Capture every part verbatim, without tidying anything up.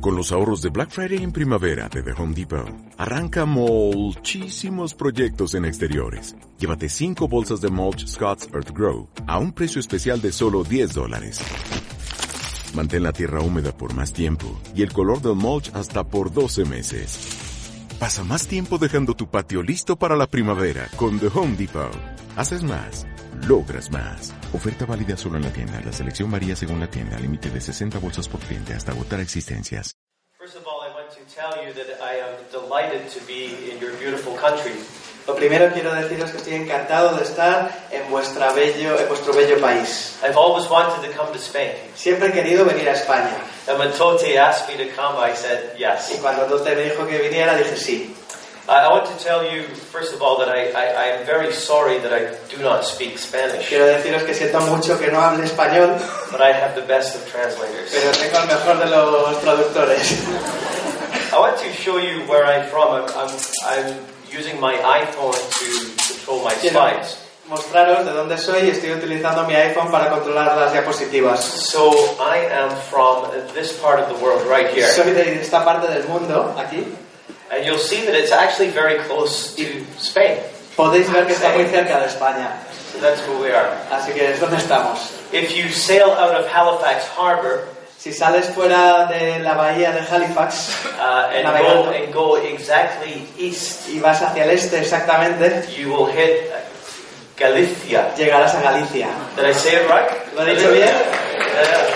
Con los ahorros de Black Friday en primavera de The Home Depot, arranca muchísimos proyectos en exteriores. Llévate cinco bolsas de mulch Scott's Earth Grow a un precio especial de solo diez dólares. Mantén la tierra húmeda por más tiempo y el color del mulch hasta por doce meses. Pasa más tiempo dejando tu patio listo para la primavera con The Home Depot. Haces más, logras más. Oferta válida solo en la tienda. La selección varía según la tienda. Límite de sesenta bolsas por cliente hasta agotar existencias. First of all, I want to tell you that I am delighted to be in your beautiful country. Lo primero quiero deciros que estoy encantado de estar en vuestra bello, en vuestro bello país. I've always wanted to come to Spain. Siempre he querido venir a España. And when Tote asked me to come, I said yes. Y cuando Tote me dijo que viniera, dije sí. I want to tell you, first of all, that I, I, I am very sorry that I do not speak Spanish. Quiero deciros que siento mucho que no hable español. But I have the best of translators. Pero tengo el mejor de los traductores. I want to show you where I'm from. I'm, I'm, I'm using my iPhone to control my slides. Mostraros de dónde soy y estoy utilizando mi iPhone para controlar las diapositivas. So I am from this part of the world right here. Soy de esta parte del mundo, aquí. And you'll see that it's actually very close to Spain. Podéis ver que está muy cerca de España. So that's where we are. Así que es donde estamos. If you sail out of Halifax Harbour, si sales fuera de la bahía de Halifax, uh, and, go, and go exactly east, y vas hacia el este exactamente, you will hit Galicia. Llegarás a Galicia. Did I say it right? ¿Lo he dicho bien? Yeah.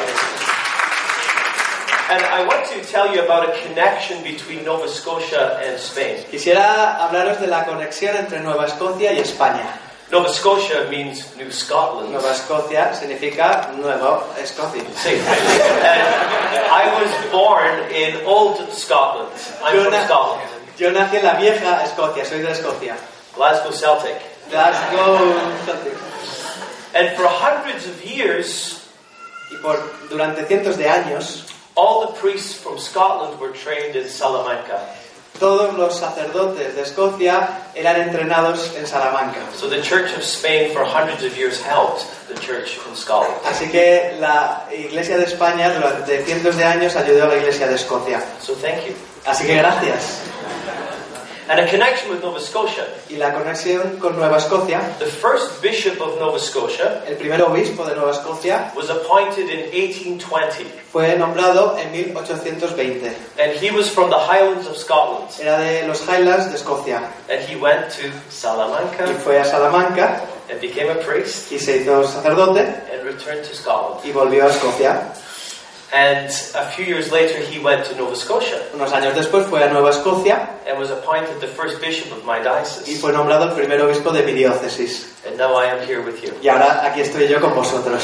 And I want to tell you about a connection between Nova Scotia and Spain. Quisiera hablaros de la conexión entre Nueva Escocia y España. Nova Scotia means New Scotland. Nueva Escocia significa Nueva Escocia. Sí. And I was born in Old Scotland. I'm Yo, from na- Scotland. yo nací en la vieja Escocia, soy de Escocia. Glasgow Celtic. Glasgow Celtic. And for hundreds of years, y por durante cientos de años, all the priests from Scotland were trained in Salamanca. Todos los sacerdotes de Escocia eran entrenados en Salamanca. So the Church of Spain for hundreds of years helped the Church in Scotland. Así que la Iglesia de España durante cientos de años ayudó a la Iglesia de Escocia. So thank you. Así que gracias. And a connection with Nova Scotia. Y la conexión con Nueva Escocia. The first bishop of Nova Scotia, el primer obispo de Nueva Escocia, was appointed in eighteen twenty. Fue nombrado en mil ochocientos veinte. And he was from the Highlands of Scotland. Era de los Highlands de Escocia. And he went to Salamanca. Y fue a Salamanca. And became a priest. Y se hizo sacerdote. And returned to Scotland. Y volvió a Escocia. And a few years later he went to Nova Scotia. Unos años después fue a Nueva Escocia. And was appointed the first bishop of my diocese. Y fue nombrado el primer obispo de mi diócesis. And now I am here with you. Y ahora aquí estoy yo con vosotros.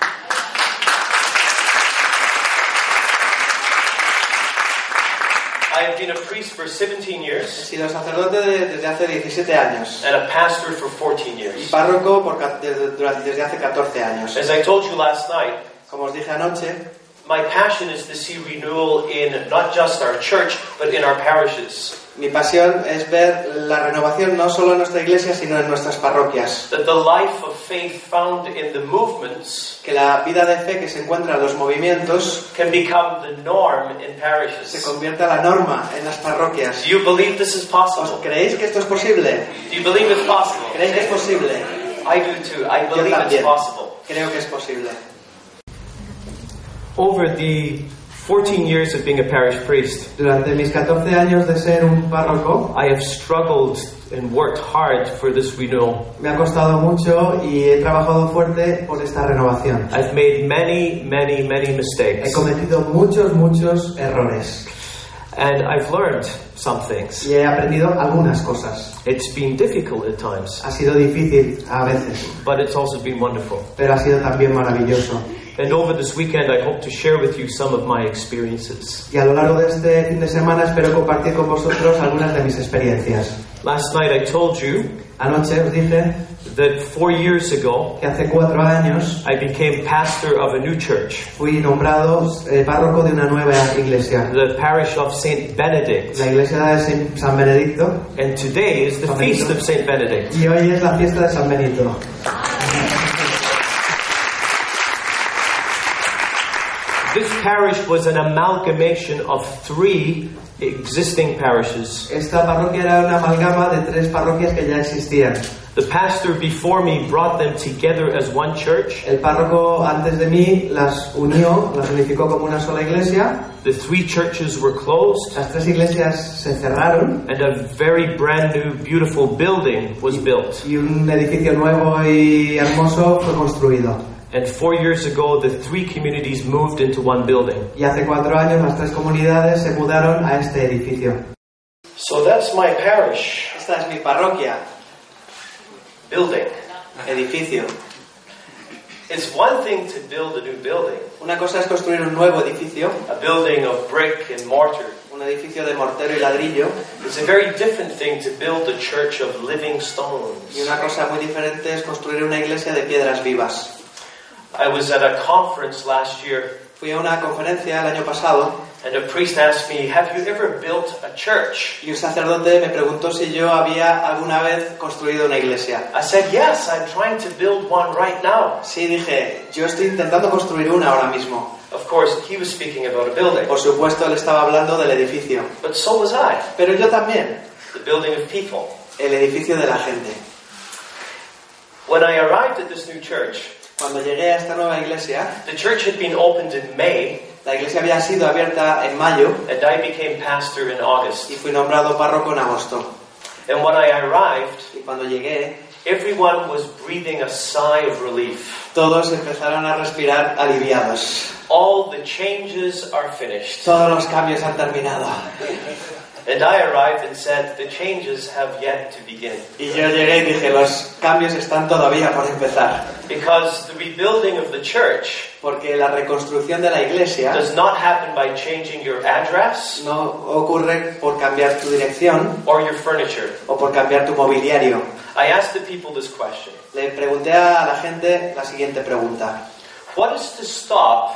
I have been a priest for seventeen years. He sido sacerdote de, desde hace diecisiete años. And a pastor for fourteen years. Y párroco por, desde, desde hace catorce años. As I told you last night, como os dije anoche, my passion is to see renewal in not just our church, but in our parishes. Mi pasión es ver la renovación no solo en nuestra iglesia, sino en nuestras parroquias. That the life of faith found in the movements, que la vida de fe que se encuentra en los movimientos, can become the norm in parishes. Se convierta la norma en las parroquias. Do you believe this is possible? ¿Creéis que esto es posible? Do you believe it's possible? ¿Creéis que es posible? I do too. I believe it's possible. Creo que es posible. Over the fourteen years of being a parish priest, durante mis catorce años de ser un párroco, I have struggled and worked hard for this renewal. Me ha costado mucho y he trabajado fuerte por esta renovación. I've made many, many, many mistakes. He cometido muchos, muchos errores. And I've learned some things. Y he aprendido algunas cosas. It's been difficult at times. Ha sido difícil a veces. But it's also been wonderful. Pero ha sido también maravilloso. And over this weekend I hope to share with you some of my experiences. Y a lo largo de este fin de semana espero compartir con vosotros algunas de mis experiencias. Last night I told you Anoche os dije that four years ago que hace cuatro años I became pastor of a new church. Fui nombrado eh, párroco de una nueva iglesia. The parish of Saint Benedict. La iglesia de San Benedicto. And today is the San feast Benito. of Saint Benedict. Y hoy es la fiesta de San Benito. This parish was an amalgamation of three existing parishes. Esta parroquia era una amalgama de tres parroquias que ya existían. The pastor before me brought them together as one church. El párroco antes de mí las unió, las unificó como una sola iglesia. The three churches were closed. Las tres iglesias se cerraron. And a very brand new, beautiful building was built. Y un edificio nuevo y hermoso fue construido. And four years ago, the three communities moved into one building. Y hace cuatro años las tres comunidades se mudaron a este edificio. So that's my parish. Esta es mi parroquia. Building. Edificio. It's one thing to build a new building. Una cosa es construir un nuevo edificio. A building of brick and mortar. Un edificio de mortero y ladrillo. It's a very different thing to build a church of living stones. Y una cosa muy diferente es construir una iglesia de piedras vivas. I was at a conference last year. Fui a una conferencia el año pasado. And a priest asked me, have you ever built a church? Y un sacerdote me preguntó si yo había alguna vez construido una iglesia. I said, yes, I'm trying to build one right now. Sí, dije, yo estoy intentando construir una ahora mismo. Of course, he was speaking about a building. Por supuesto, él estaba hablando del edificio. But so was I. Pero yo también. The building of people. El edificio de la gente. When I arrived at this new church, cuando llegué a esta nueva iglesia, the church had been opened in May. La iglesia había sido abierta en mayo. And I became pastor in August. Y fui nombrado párroco en agosto. And when I arrived, y cuando llegué, everyone was breathing a sigh of relief. Todos empezaron a respirar aliviados. All the changes are finished. Todos los cambios han terminado. And I arrived and said, the changes have yet to begin. Y yo llegué y dije, los cambios están todavía por empezar. Because the rebuilding of the church porque la reconstrucción de la iglesia does not happen by changing your address, no ocurre por cambiar tu dirección or your furniture. O por cambiar tu mobiliario. I asked the people this question. Le pregunté a la gente la siguiente pregunta. What is to stop?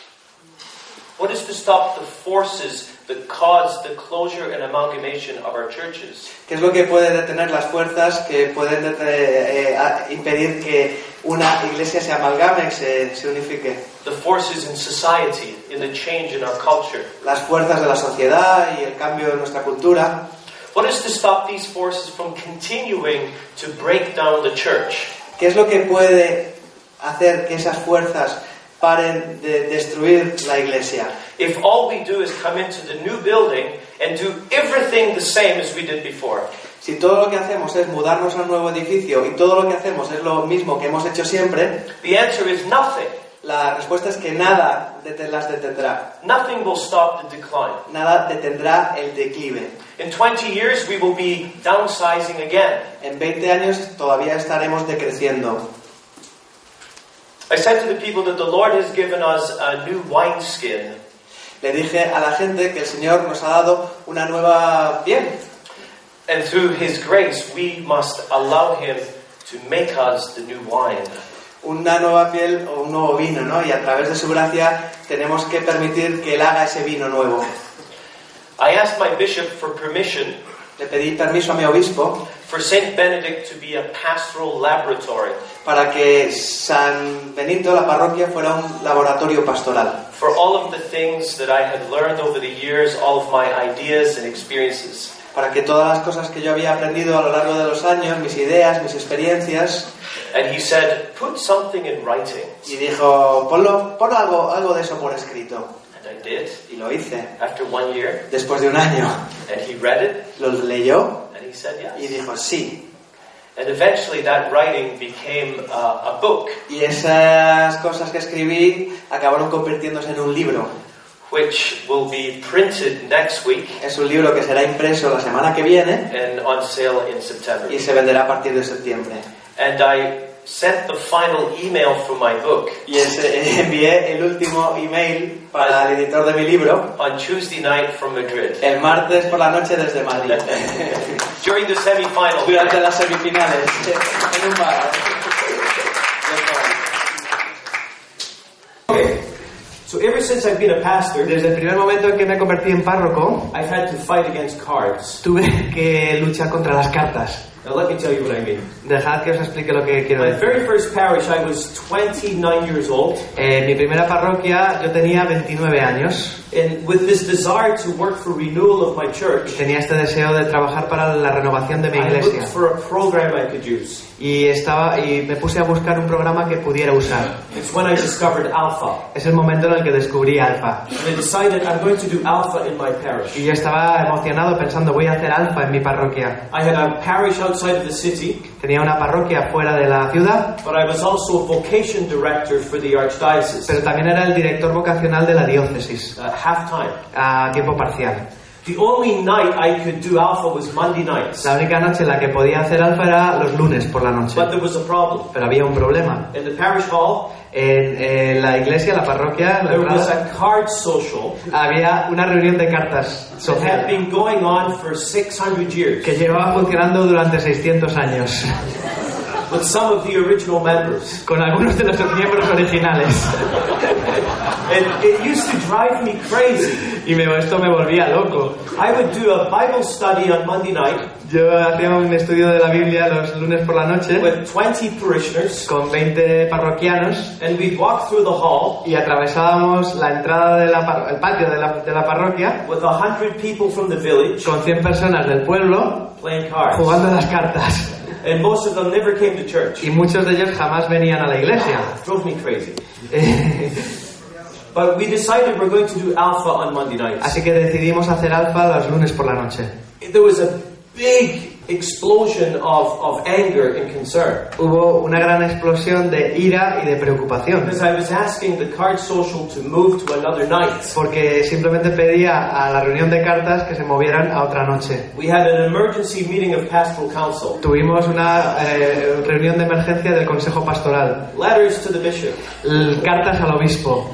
What is to stop the forces that cause the closure and amalgamation of our churches? ¿Qué es lo que puede detener las fuerzas que pueden eh, eh, impedir que una iglesia se amalgame, se, se unifique? The forces in society, in the change in our culture. Las fuerzas de la sociedad y el cambio de nuestra cultura. What is to stop these forces from continuing to break down the church? ¿Qué es lo que puede hacer que esas fuerzas paren de destruir la iglesia? If all we do is come into the new building and do everything the same as we did before. Si todo lo que hacemos es mudarnos a un nuevo edificio y todo lo que hacemos es lo mismo que hemos hecho siempre, the answer is nothing. La respuesta es que nada las detendrá. Nothing will stop the decline. Nada detendrá el declive. In twenty years we will be downsizing again. En veinte años todavía estaremos decreciendo. I said to the people that the Lord has given us a new wineskin. Le dije a la gente que el Señor nos ha dado una nueva piel. And through His grace we must allow Him to make us the new wine. Una nueva piel o un nuevo vino, ¿no? Y a través de su gracia tenemos que permitir que Él haga ese vino nuevo. I asked my bishop for permission. Le pedí permiso a mi obispo for Saint Benedict to be a pastoral laboratory. Para que San Benito, la parroquia, fuera un laboratorio pastoral. For all of the things that I had learned over the years, all of my ideas and experiences. Para que todas las cosas que yo había aprendido a lo largo de los años, mis ideas, mis experiencias. And he said, put something in writing. Y dijo, ponlo, pon algo, algo de eso por escrito. And I did. Y lo hice. After one year. Después de un año. And he read it. Lo leyó. And he said yes. Y dijo sí. And eventually that writing became uh, a book. Y esas cosas que escribí acabaron convirtiéndose en un libro. Which will be printed next week. Es un libro que será impreso la semana que viene. And on sale in September. Y se venderá a partir de septiembre. And I sent the final email for my book. Y ese, envié el último email para el editor de mi libro. On Tuesday night from Madrid. El martes por la noche desde Madrid. During the semi-finals. Durante las semifinales. En un bar. Okay. So ever since I've been a pastor, desde el primer momento en que me convertí en párroco, I've had to fight against cards. Tuve que luchar contra las cartas. Now let me tell you what I mean. Dejad que os explique lo que quiero My decir. very first parish, I was twenty-nine years old. En mi primera parroquia yo tenía veintinueve años. And with this desire to work for renewal of my church, Tenía este deseo de trabajar para la renovación de mi I iglesia. looked for a program I could use. Y estaba y me puse a buscar un programa que pudiera usar. It's when I discovered Alpha. Es el momento en el que descubrí Alfa. And I decided I'm going to do Alpha in my parish. Y yo estaba emocionado pensando, voy a hacer Alfa en mi parroquia. I had a parish outside of the city, Tenía una parroquia fuera de la ciudad, but I was also a vocation director for the archdiocese, pero también era el director vocacional de la diócesis, uh, half-time. a tiempo parcial. The only night I could do Alpha was Monday nights. La única noche en la que podía hacer Alfa era los lunes por la noche. But there was a problem. Pero había un problema. In the parish hall, En, en la iglesia, la parroquia, la there was entrada, a card social había una reunión de cartas that had social been going on for six hundred years que llevaba funcionando durante seiscientos años, with some of the original members. con algunos de los miembros originales. And it used to drive me crazy. Y me, esto me volvía loco. I would do a Bible study on Monday night Yo hacía un estudio de la Biblia los lunes por la noche with twenty parishioners, con veinte parroquianos and we'd walk through the hall y atravesábamos la entrada del patio de la, de la parroquia with a hundred people from the village con cien personas del pueblo playing cards. jugando a las cartas. And most of them never came to church. Y muchos de ellos jamás venían a la iglesia. It drove me crazy. But we decided we're going to do Alpha on Monday nights. Así que decidimos hacer Alfa los lunes por la noche. There was a big explosion of, of anger and concern. Hubo una gran explosión de ira y de preocupación. Because I was asking the card social to move to another night. Porque simplemente pedía a la reunión de cartas que se movieran a otra noche. We had an emergency meeting of pastoral council. Tuvimos una eh, reunión de emergencia del Consejo Pastoral. Letters to the bishop. L- cartas al obispo.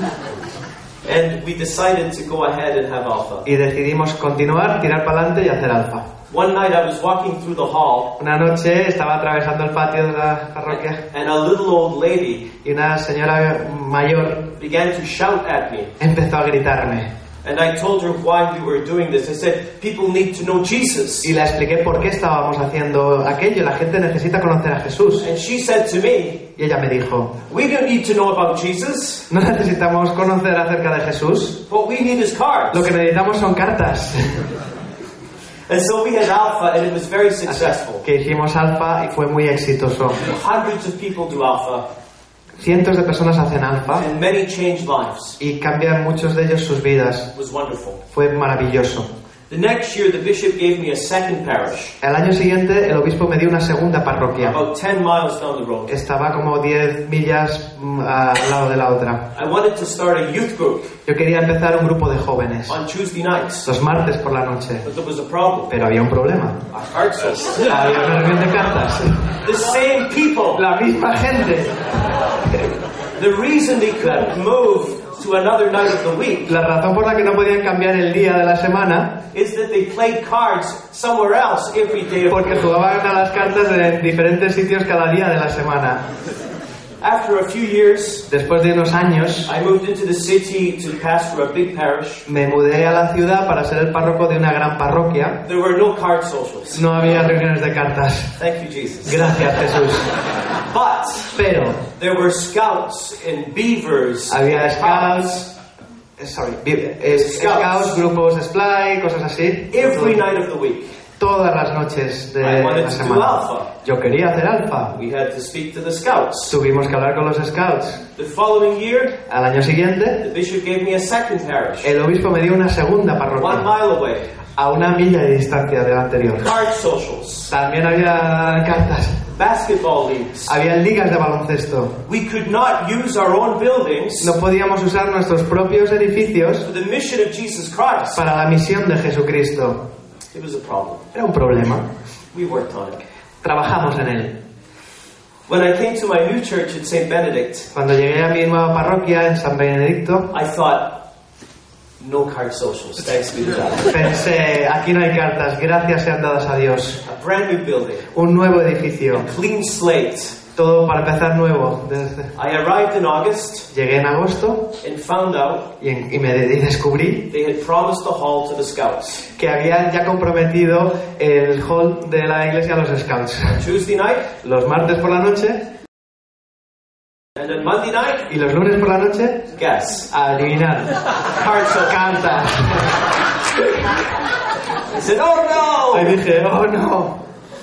And we decided to go ahead and have Alpha. Y decidimos continuar, tirar para adelante y hacer Alfa. One night I was walking through the hall, Una noche estaba atravesando el patio de la parroquia and a little old lady y una señora mayor began to shout at me. empezó a gritarme. And I told her why we were doing this. I said, people need to know Jesus. Y le expliqué por qué estábamos haciendo aquello. La gente necesita conocer a Jesús. And she said to me, Y ella me dijo, we don't need to know about Jesus. no necesitamos conocer acerca de Jesús. What we need is cards. Lo que necesitamos son cartas. And so we had Alpha, and it was very successful. Que hicimos Alfa y fue muy exitoso. Hundreds of people do Alpha, Cientos de personas hacen Alfa and many change lives. y cambian muchos de ellos sus vidas. It was wonderful. Fue maravilloso. The next year, the bishop gave me a second parish, El año siguiente el obispo me dio una segunda parroquia. about ten miles down the road. Estaba como diez millas mm, al lado de la otra. I wanted to start a youth group Yo quería empezar un grupo de jóvenes on Tuesday nights, los martes por la noche, but there was a problem. pero había un problema. A card social. Había una reunión de cartas. The same people. La misma gente. The reason they couldn't move to another night of the week La razón por la que no podían cambiar el día de la semana is that they played cards somewhere else every day of the porque week. jugaban a las cartas en diferentes sitios cada día de la semana. After a few years, Después de unos años I moved into the city to pastor a big parish. me mudé a la ciudad para ser el párroco de una gran parroquia. There were no card socials. No había reuniones de cartas. Thank you, Jesus. Gracias, Jesús. But Pero there were scouts and beavers. había and scouts, eh, sorry, vi- eh, Scouts. scouts, grupos de splay, cosas así. every night of the week. Todas las noches de I wanted la to do semana. Alpha. Yo quería hacer Alfa. We had to speak to the scouts. Tuvimos que hablar con los scouts. The following year, Al año siguiente, the bishop gave me a second parish, el obispo me dio una segunda one parroquia, mile away. a una milla de distancia de la anterior. Card socials, También había cartas, basketball leagues. había ligas de baloncesto. We could not use our own buildings No podíamos usar nuestros propios edificios for the mission of Jesus Christ. para la misión de Jesucristo. It was a problem. Era un problema. We worked on it. Trabajamos en él. When I came to my new church at Saint Benedict, Cuando llegué a mi nueva parroquia en San Benedicto, I thought, no card socials. Thanks be to God. pensé, aquí no hay cartas, gracias sean dadas a Dios. A brand new building, Un nuevo edicio, clean slate, Todo para empezar nuevo. Desde... I arrived in August. Llegué en agosto And found out y, en, y me y descubrí they had promised the hall to the scouts. que habían ya comprometido el hall de la iglesia a los scouts. Tuesday night. Los martes por la noche. And then Monday night. Y los lunes por la noche. Guess. Adivinar. Cartas. I said, oh no! Y dije, oh no.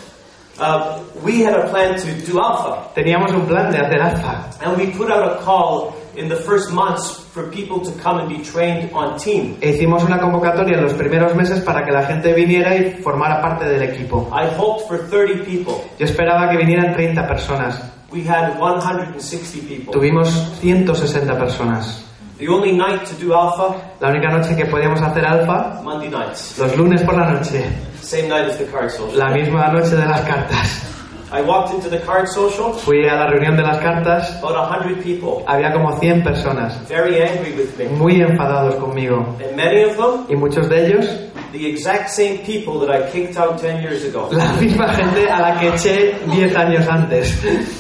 Uh, we had a plan to do Alpha. Teníamos un plan de hacer alfa. And we put out a call in the first months for people to come and be trained on team. E hicimos una convocatoria en los primeros meses para que la gente viniera y formara parte del equipo. I hoped for thirty people. Yo esperaba que vinieran treinta personas. We had one hundred sixty people. Tuvimos ciento sesenta personas. The only night to do Alpha, La única noche que podíamos hacer alfa, Monday nights. los lunes por la noche. Same night as the card social. La misma noche de las cartas. I walked into the card social. Fui a la reunión de las cartas. About a hundred people. Había como cien personas. Very angry with me. Muy enfadados conmigo. And many of them, Y muchos de ellos, the exact same people that I kicked out ten years ago. la misma gente a la que eché diez años antes.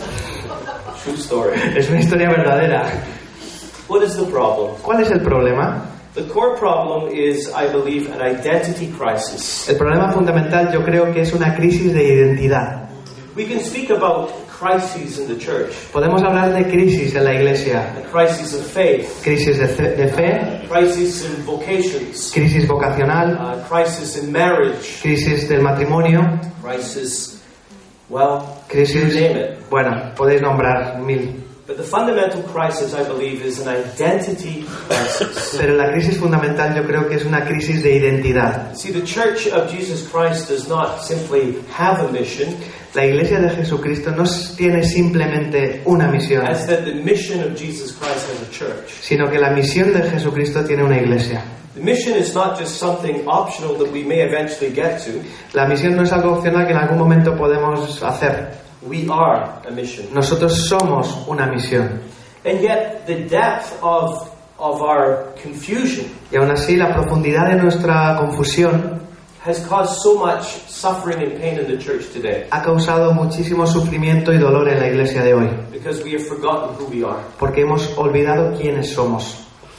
True story. Es una historia verdadera. What is the problem? ¿Cuál es el problema? The core problem is, I believe, an identity crisis. El problema fundamental yo creo que es una crisis de identidad. We can speak about crises in the church. Podemos hablar de crisis en la iglesia. A crisis of faith. Crisis de fe, de fe Crisis in vocations. crisis vocacional, Uh, crisis in marriage. crisis del matrimonio, Crisis, well, crisis... you name it. Bueno, podéis nombrar mil. But the fundamental crisis, I believe, is an identity crisis. Pero la crisis fundamental yo creo que es una crisis de identidad. See, the Church of Jesus Christ does not simply have a mission, La iglesia de Jesucristo no tiene simplemente una misión, as that the mission of Jesus Christ has a church. sino que la misión de Jesucristo tiene una iglesia. The mission is not just something optional that we may eventually get to. La misión no es algo opcional que en algún momento podemos hacer. We are a mission. Nosotros somos una misión. And yet, the depth of, of our confusion Y aún así, la profundidad de nuestra confusión has caused so much suffering and pain in the church today ha causado muchísimo sufrimiento y dolor en la iglesia de hoy, because we have forgotten who we are. porque hemos olvidado quiénes somos.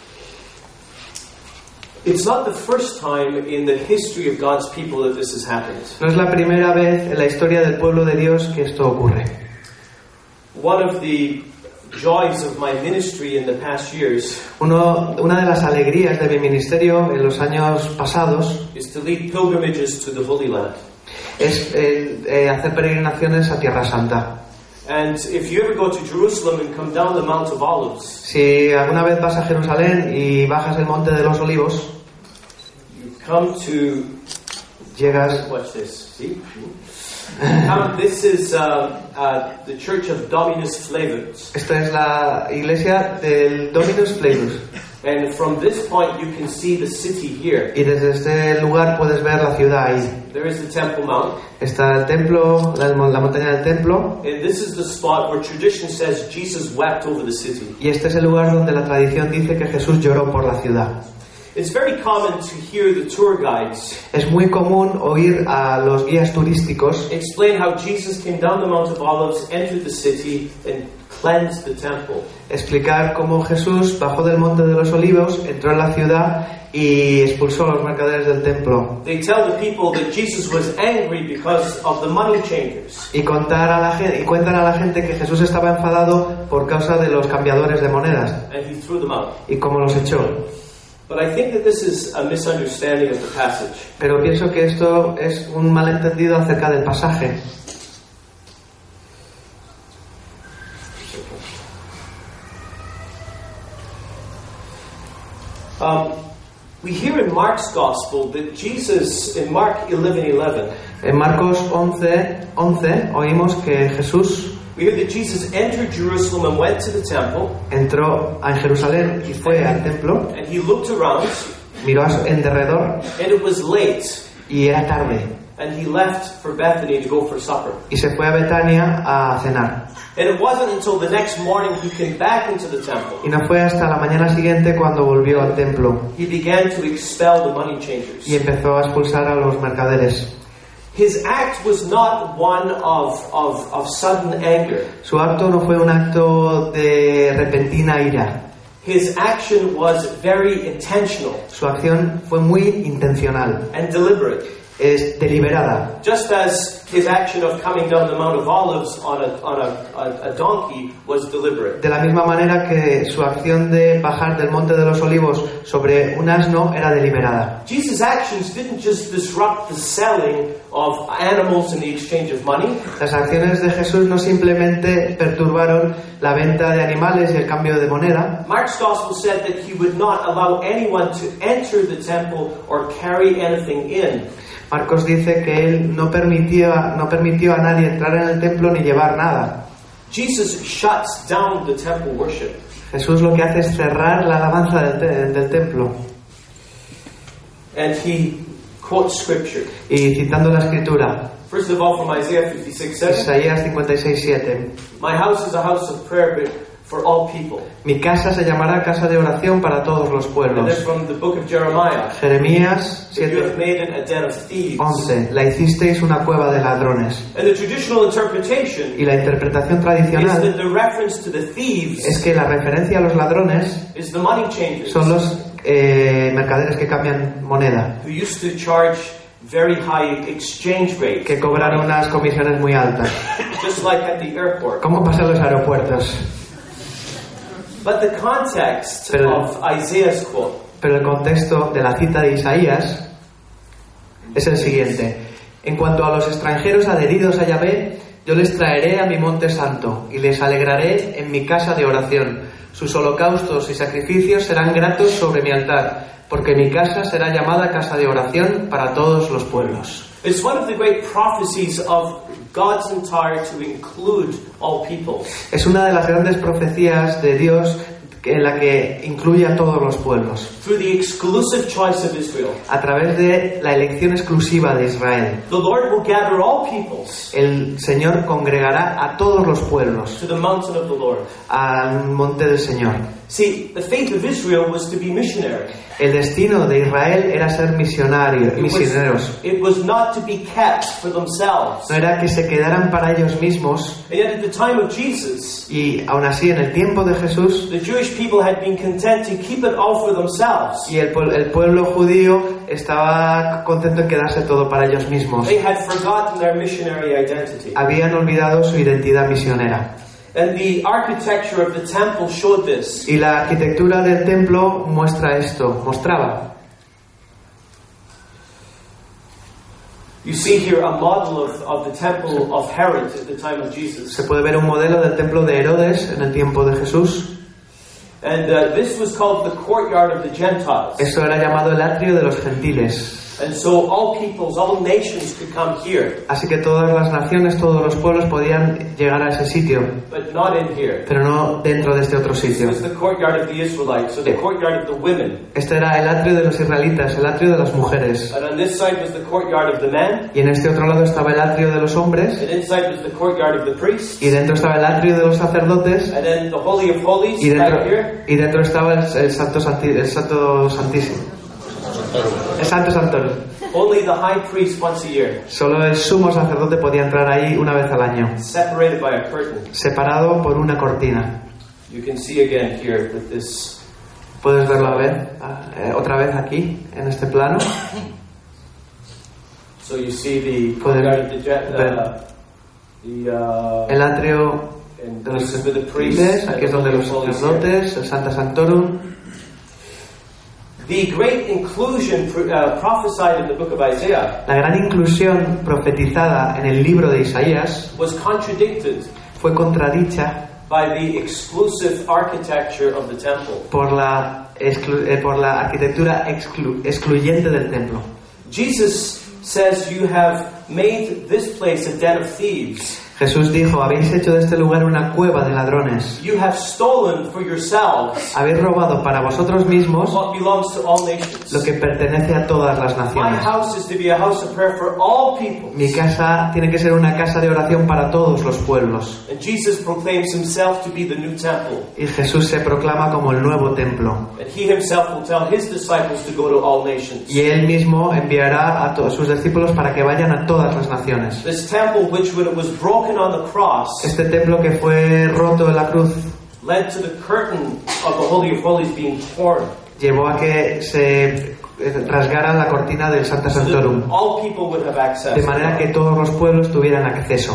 It's not the first time in the history of God's people that this has happened. No es la primera vez en la historia del pueblo de Dios que esto ocurre. One of the joys of my ministry in the past years Uno, una de las alegrías de mi ministerio en los años pasados is to lead pilgrimages to the Holy Land. es eh, eh, hacer peregrinaciones a Tierra Santa. And if you ever go to Jerusalem and come down the Mount of Olives, Si alguna vez vas a Jerusalén y bajas el Monte de los Olivos, you come to, llegas... watch this, see? Um, this is uh, uh, the Church of Dominus Flavus. Esta es la iglesia del Dominus Flavus. And from this point you can see the city here. Y desde este lugar puedes ver la ciudad ahí. There is the Temple Mount. Está el templo, la, la montaña del templo. And this is the spot where tradition says Jesus wept over the city. Y este es el lugar donde la tradición dice que Jesús lloró por la ciudad. It's very common to hear the tour guides Es muy común oír a los guías turísticos explain how Jesus came down the Mount of Olives, entered the city, and cleansed the temple. explicar cómo Jesús bajó del Monte de los Olivos, entró en la ciudad y expulsó a los mercaderes del templo. They tell the people that Jesus was angry because of the money changers. Y, contar a la gente, y cuentan a la gente que Jesús estaba enfadado por causa de los cambiadores de monedas And he threw them out. y cómo los echó. But I think that this is a misunderstanding of the passage. Pero pienso que esto es un malentendido acerca del pasaje. Um, we hear in Mark's Gospel that Jesus, in Mark eleven eleven, En Marcos once, once oímos que Jesús we hear that Jesus entered Jerusalem and went to the temple, entró a Jerusalén y fue al templo, and he looked around, miró en derredor and it was late, y era tarde. and he left for Bethany to go for supper. Y se fue a Betania a cenar. And it wasn't until the next morning he came back into the temple. Y no fue hasta la mañana siguiente cuando volvió al templo He began to expel the money changers. y empezó a expulsar a los mercaderes. His act was not one of, of, of sudden anger. Su acto no fue un acto de repentina ira. His action was very intentional. Su acción fue muy intencional. And deliberate. Es deliberada. Just as his action of coming down the Mount of Olives on a, on a, a, a donkey was deliberate. De la misma manera que su acción de bajar del Monte de los Olivos sobre un asno era deliberada. Jesus' actions didn't just disrupt the selling of animals in the exchange of money. Las acciones de Jesús no simplemente perturbaron la venta de animales y el cambio de moneda. Mark's gospel said that he would not allow anyone to enter the temple or carry anything in. Marcos dice que él no permitía, no permitió a nadie entrar en el templo ni llevar nada. Jesus shuts down the temple worship. Jesús lo que hace es cerrar la alabanza del, te- del templo. And he quotes scripture. Y citando la escritura, First of all, from Isaiah fifty-six seven. Isaías cincuenta y seis siete. My house is a house of prayer, but for all people. Mi casa se llamará casa de oración para todos los And pueblos. then from the book of Jeremiah. Jeremías You have siete made it a den of thieves. once. La hicisteis una cueva de ladrones. And the traditional interpretation Y la interpretación is tradicional that the reference to the thieves es que la referencia a los ladrones is the money changers son los eh, mercaderes que cambian moneda, who used to charge very high exchange rates, que cobran unas comisiones muy altas, just like at the airport. como pasa en los aeropuertos. But the context Pero- of Isaiah's quote Pero el contexto de la cita de Isaías es el siguiente: en cuanto a los extranjeros adheridos a Yahvé, yo les traeré a mi monte santo y les alegraré en mi casa de oración. Sus holocaustos y sacrificios serán gratos sobre mi altar, porque mi casa será llamada casa de oración para todos los pueblos. It's one of the great prophecies of God's entire to include all people. Es una de las grandes profecías de Dios en la que incluye a todos los pueblos, Through the exclusive choice of Israel, a través de la elección exclusiva de Israel. the Lord will gather all peoples El Señor congregará a todos los pueblos to the mountain of the Lord. al monte del Señor. See, the faith of Israel was to be missionary. El destino de Israel era ser misionario, It was, misioneros. it was not to be kept for themselves. No era que se quedaran para ellos mismos, And yet at the time of Jesus, y aún así en el tiempo de Jesús, the Jewish people had been content to keep it all for themselves. y el, pue- el pueblo judío estaba contento en quedarse todo para ellos mismos. They had forgotten their missionary identity. Habían olvidado su identidad misionera. And the architecture of the temple showed this. Y la arquitectura del templo muestra esto, mostraba. You see here a model of, of the temple of Herod at the time of Jesus. Se puede ver un modelo del templo de Herodes en el tiempo de Jesús. And uh, this was called the courtyard of the Gentiles. Esto era llamado el atrio de los gentiles. And so all peoples, all nations could come here, Así que todas las naciones, todos los pueblos podían llegar a ese sitio, but not in here. pero no dentro de este otro It sitio. was the courtyard of the Israelites, or the courtyard of the women. Este era el atrio de los israelitas, el atrio de las mujeres. And on this side was the courtyard of the men. Y en este otro lado estaba el atrio de los hombres. And inside was the courtyard of the priests. Y dentro estaba el atrio de los sacerdotes. And then the Holy of Holies Y dentro, right here. y dentro estaba el, el, santo, santi, el santo santísimo. El santo santorum. Only the high priest once a year, Solo el sumo sacerdote podía entrar ahí una vez al año, separated by a curtain. separado por una cortina. You can see again here that this. Puedes verlo a ver eh, otra vez aquí, en este plano. So you see the Pueden courtyard of the, jet- ver uh, the uh, el atrio and de los this is where the priests, gentiles, and aquí es the donde Holy los of Holies here. sacerdotes, el Santa Santorum. The great inclusion uh, prophesied in the book of Isaiah La gran inclusión profetizada en el libro de Isaías was contradicted fue contradicha by the exclusive architecture of the temple. por la, exclu- eh, por la arquitectura exclu- excluyente del templo. Jesus says, "You have made this place a den of thieves." Jesús dijo: habéis hecho de este lugar una cueva de ladrones. You have stolen for yourselves Habéis robado para vosotros mismos what belongs to all nations. lo que pertenece a todas las My naciones. house is to be a house of prayer for all people. Mi casa tiene que ser una casa de oración para todos los pueblos. And Jesus proclaims himself to be the new temple. Y Jesús se proclama como el nuevo templo. And he himself will tell his disciples to go to all nations. Y él mismo enviará a todos sus discípulos para que vayan a todas las naciones. This temple, which when it was broken on the cross, Este templo que fue roto en la cruz led to the curtain of the Holy of Holies being torn. llevó a que se rasgara la cortina del Sancta So that Sanctorum, all people would have access. de manera que todos los pueblos tuvieran acceso.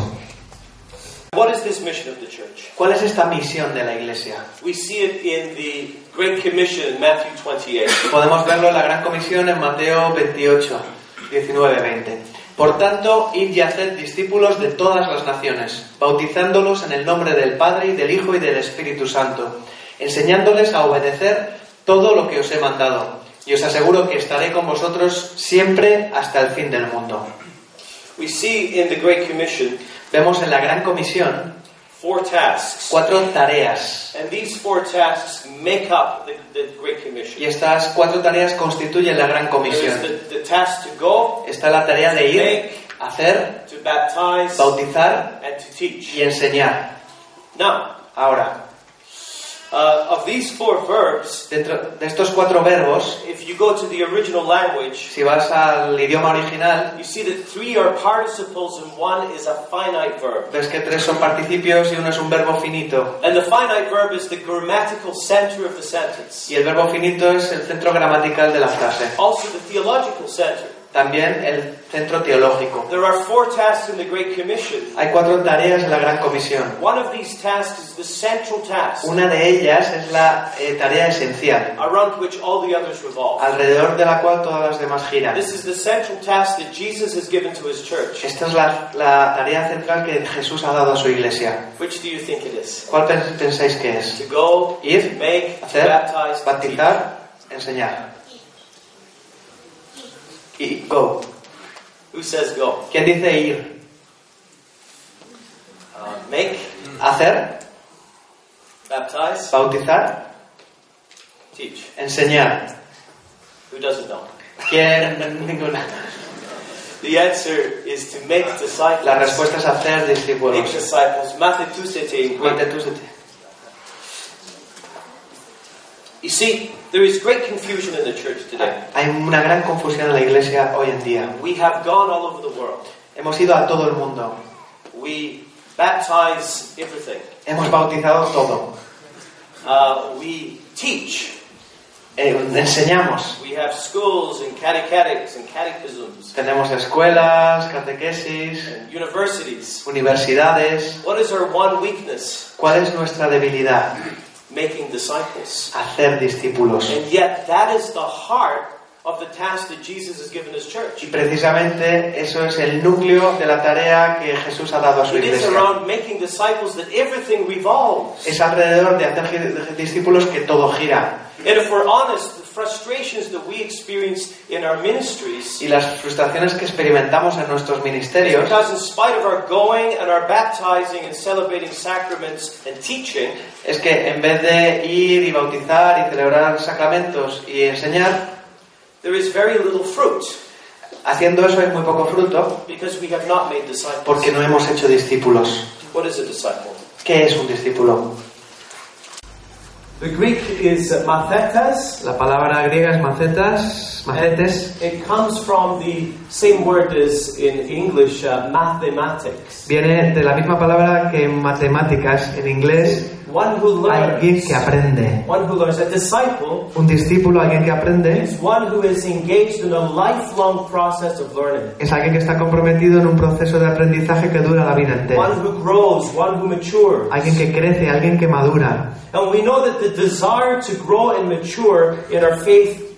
What is this mission of the church? ¿Cuál es esta misión de la Iglesia? We see it in the Great Commission in Matthew twenty-eight. Podemos verlo en la Gran Comisión en Mateo veintiocho, diecinueve, veinte. Por tanto, id y haced discípulos de todas las naciones, bautizándolos en el nombre del Padre y del Hijo y del Espíritu Santo, enseñándoles a obedecer todo lo que os he mandado. Y os aseguro que estaré con vosotros siempre hasta el fin del mundo. We see in the Great Commission Vemos en la Gran Comisión four tasks. cuatro tareas. And these four tasks make up the, the Great Commission. Y estas cuatro tareas constituyen la Gran There's Comisión. the, the task to go, Está la tarea de ir, hacer, to baptize, bautizar and to teach. y enseñar. Now, Ahora, uh, of these four verbs, dentro de estos cuatro verbos, if you go to the original language, si vas al idioma original, you see that three are participles and one is a finite verb. ves que tres son participios y uno es un verbo finito. And the finite verb is the grammatical center of the sentence. Y el verbo finito es el centro gramatical de la frase. Also the theological center. También el centro teológico. There are four tasks in the Great Commission. Hay cuatro tareas en la Gran Comisión. One of these tasks is the central task, Una de ellas es la eh, tarea esencial, around which all the others revolve. alrededor de la cual todas las demás giran. This is the central task that Jesus has given to his church. Esta es la, la tarea central que Jesús ha dado a su iglesia. Which do you think it is? ¿Cuál pens- pensáis que es? To go, Ir, to make, to hacer, baptize, to teach. bautizar, enseñar. Y go. Who says go? ¿Quién dice ir? Uh, make, Hacer, baptize, bautizar, teach. enseñar. Who doesn't know? ¿Quién? Ninguna. The answer is to make disciples. La respuesta es hacer Make discípulos. disciples. Matthew two Mate tú, sete. You see, there is great confusion in the church today. Hay una gran confusión en la iglesia hoy en día. We have gone all over the world. Hemos ido a todo el mundo. We baptize everything. Hemos bautizado todo. Uh, we teach. Eh, enseñamos. We have schools and catechetics and catechisms Tenemos escuelas, catequesis, and universities. universidades. What is our one weakness? ¿Cuál es nuestra debilidad? Making disciples. Hacer discípulos. And yet that is the heart of the task that Jesus has given his Y church. precisamente eso es el núcleo de la tarea que Jesús ha dado a su It is iglesia. around making disciples that everything revolves. Es alrededor de hacer gi- discípulos que todo gira. And if we're honest, the frustrations that we experience in our ministries, Y las frustraciones que experimentamos en nuestros ministerios, because in spite of our going and our baptizing and celebrating sacraments and teaching, es que en vez de ir y bautizar y celebrar sacramentos y enseñar, there is very little fruit haciendo eso hay muy poco fruto because we have not made disciples. porque no hemos hecho discípulos. What is a disciple? ¿Qué es un discípulo? The Greek is mathetes. La palabra griega es macetas, macetes. It comes from the same word as in English, uh, mathematics. Viene de la misma palabra que en matemáticas, en inglés, One who alguien learns. que aprende. One who learns. A disciple Un discípulo, alguien que aprende, is one who is engaged in a lifelong process of learning. es alguien que está comprometido en un proceso de aprendizaje que dura la vida One entera. who grows, one who matures. Alguien que crece, alguien que madura. And we know that the desire to grow and mature in our faith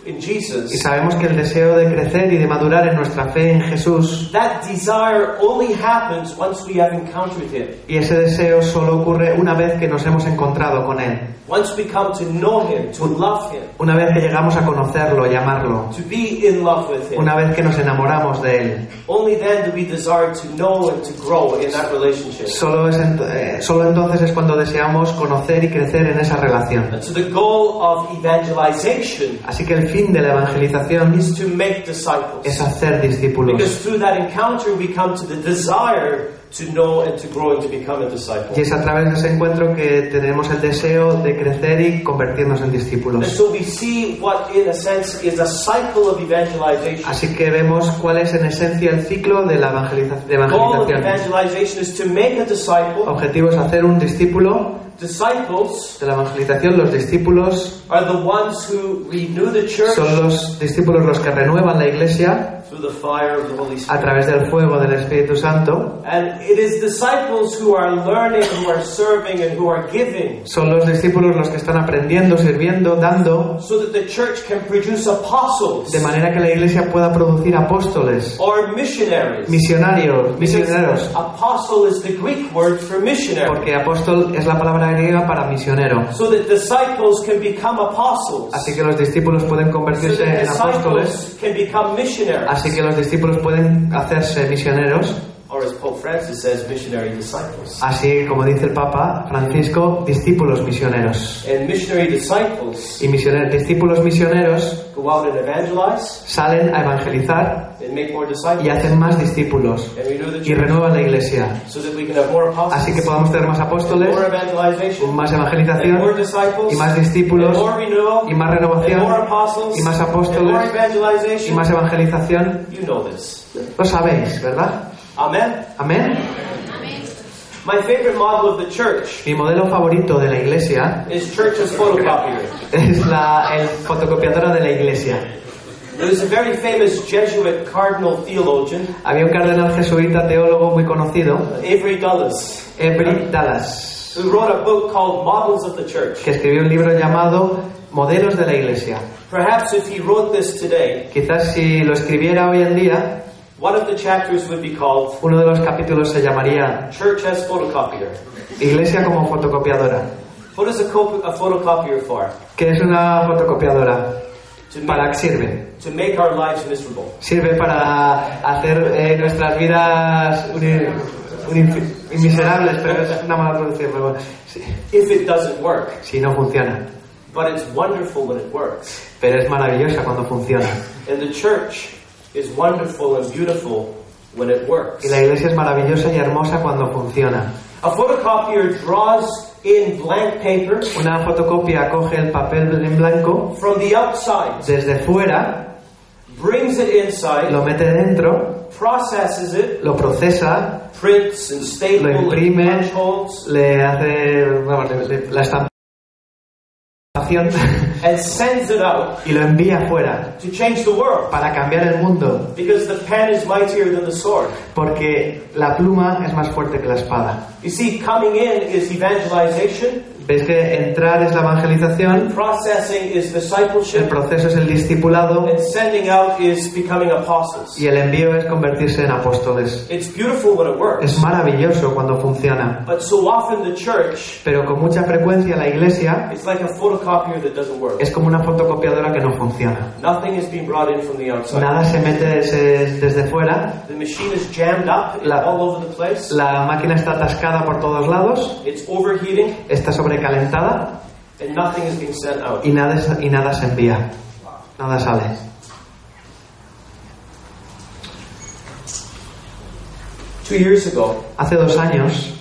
in Jesus, y sabemos que el deseo de crecer y de madurar en nuestra fe en Jesús, that desire only happens once we have encountered Him. y ese deseo solo ocurre una vez que nos hemos encontrado con Él. Once we come to know Him, to love Him, Una vez que llegamos a conocerlo y amarlo, to be in love with Him, una vez que nos enamoramos de Él, only then do we desire to know and to grow in that relationship. solo, es ent- eh, solo entonces es cuando deseamos conocer y crecer en esa relación. And so the goal of evangelization Así que el fin de la evangelización is to make disciples. es hacer discípulos. Because through that encounter we come to the desire to know and to grow and to become a disciple. Y es a través de ese encuentro que tenemos el deseo de crecer y convertirnos en And discípulos. so we see what in a sense is a cycle of evangelization. Así que vemos cuál es en esencia el ciclo de la evangeliza- de The goal of evangelización. evangelization is to make a disciple. Objetivo es hacer un discípulo. Disciples De la evangelización, los discípulos are the ones who renew the church son los discípulos los que renuevan la iglesia through the fire of the Holy a Spirit. través del fuego del Espíritu Santo. And it is disciples who are learning, who are serving, and who are giving, Son los discípulos los que están aprendiendo, sirviendo, dando, so that the church can produce apostles de manera que la iglesia pueda producir apóstoles, or missionaries. misionarios, Because misioneros. apostle is the Greek word for missionary. Porque apóstol es la palabra griega para misionero. So that disciples can become apostles. Así que los discípulos pueden So convertirse that en apóstoles. disciples can become missionaries. Así que los discípulos pueden hacerse misioneros. Or as Pope Francis says, missionary disciples. Así como dice el Papa Francisco, discípulos misioneros. And missionary disciples Y misioneros, discípulos misioneros go out and evangelize salen a evangelizar and make more disciples y hacen más discípulos and renew the y church renuevan la iglesia. so that we can have more apostles, Así que podamos tener más apóstoles, more evangelization, más and more evangelización disciples, y más discípulos and more renewal, y más and more renovación apostles, y más and more apóstoles y evangelization. más evangelización. You know this. Lo sabéis, ¿verdad? Amen. Amén. My favorite model of the church Mi modelo favorito de la iglesia is church as photocopier. es la el fotocopiadora de la iglesia. There was a very famous Jesuit cardinal theologian, Había un cardenal jesuita teólogo muy conocido, Avery Dulles, Everett Dallas, who wrote a book called Models of the Church. que escribió un libro llamado Modelos de la Iglesia. Perhaps if he wrote this today, Quizás si lo escribiera hoy en día, one of the chapters would be called uno de los capítulos se llamaría Church as Photocopier. Iglesia como fotocopiadora. What is a, cop- a photocopier for? ¿Qué es una fotocopiadora? To ¿Para qué make, sirve? to make our lives miserable. Sirve para hacer eh, nuestras vidas uni- uni- miserables, pero es una mala traducción. Pero bueno, sí, If it doesn't work. si no funciona. But it's wonderful when it works. Pero es maravillosa cuando funciona. And the church is wonderful and beautiful when it works. Y la iglesia es maravillosa y hermosa cuando funciona. A photocopier draws in blank paper Una fotocopia coge el papel en blanco from the outside, desde fuera, brings it inside, lo mete dentro, processes it, lo procesa, prints and lo staples and imprime, punch holes, le hace vamos, le- le- la estampación and sends it out y lo envía fuera to change the world. para cambiar el mundo, Because the pen is mightier than the sword. porque la pluma es más fuerte que la espada. You see, coming in is evangelization, ¿Veis que entrar es la evangelización, processing is el discipleship, proceso es el discipulado and sending out is becoming apostles. y el envío es convertirse en apóstoles? It's beautiful when it works. Es maravilloso cuando funciona, But so often the church pero con mucha frecuencia la iglesia is like a photocopier that doesn't work. es como una fotocopiadora que no funciona. Nothing is being brought in from the outside. Nada se mete desde, desde fuera, The machine is jammed up La- all over the place. la máquina está atascada por todos lados, It's overheating, está sobrecalentada and nothing is being sent out. y nada, es- y nada se envía, nada sale. Two years ago, Hace dos años,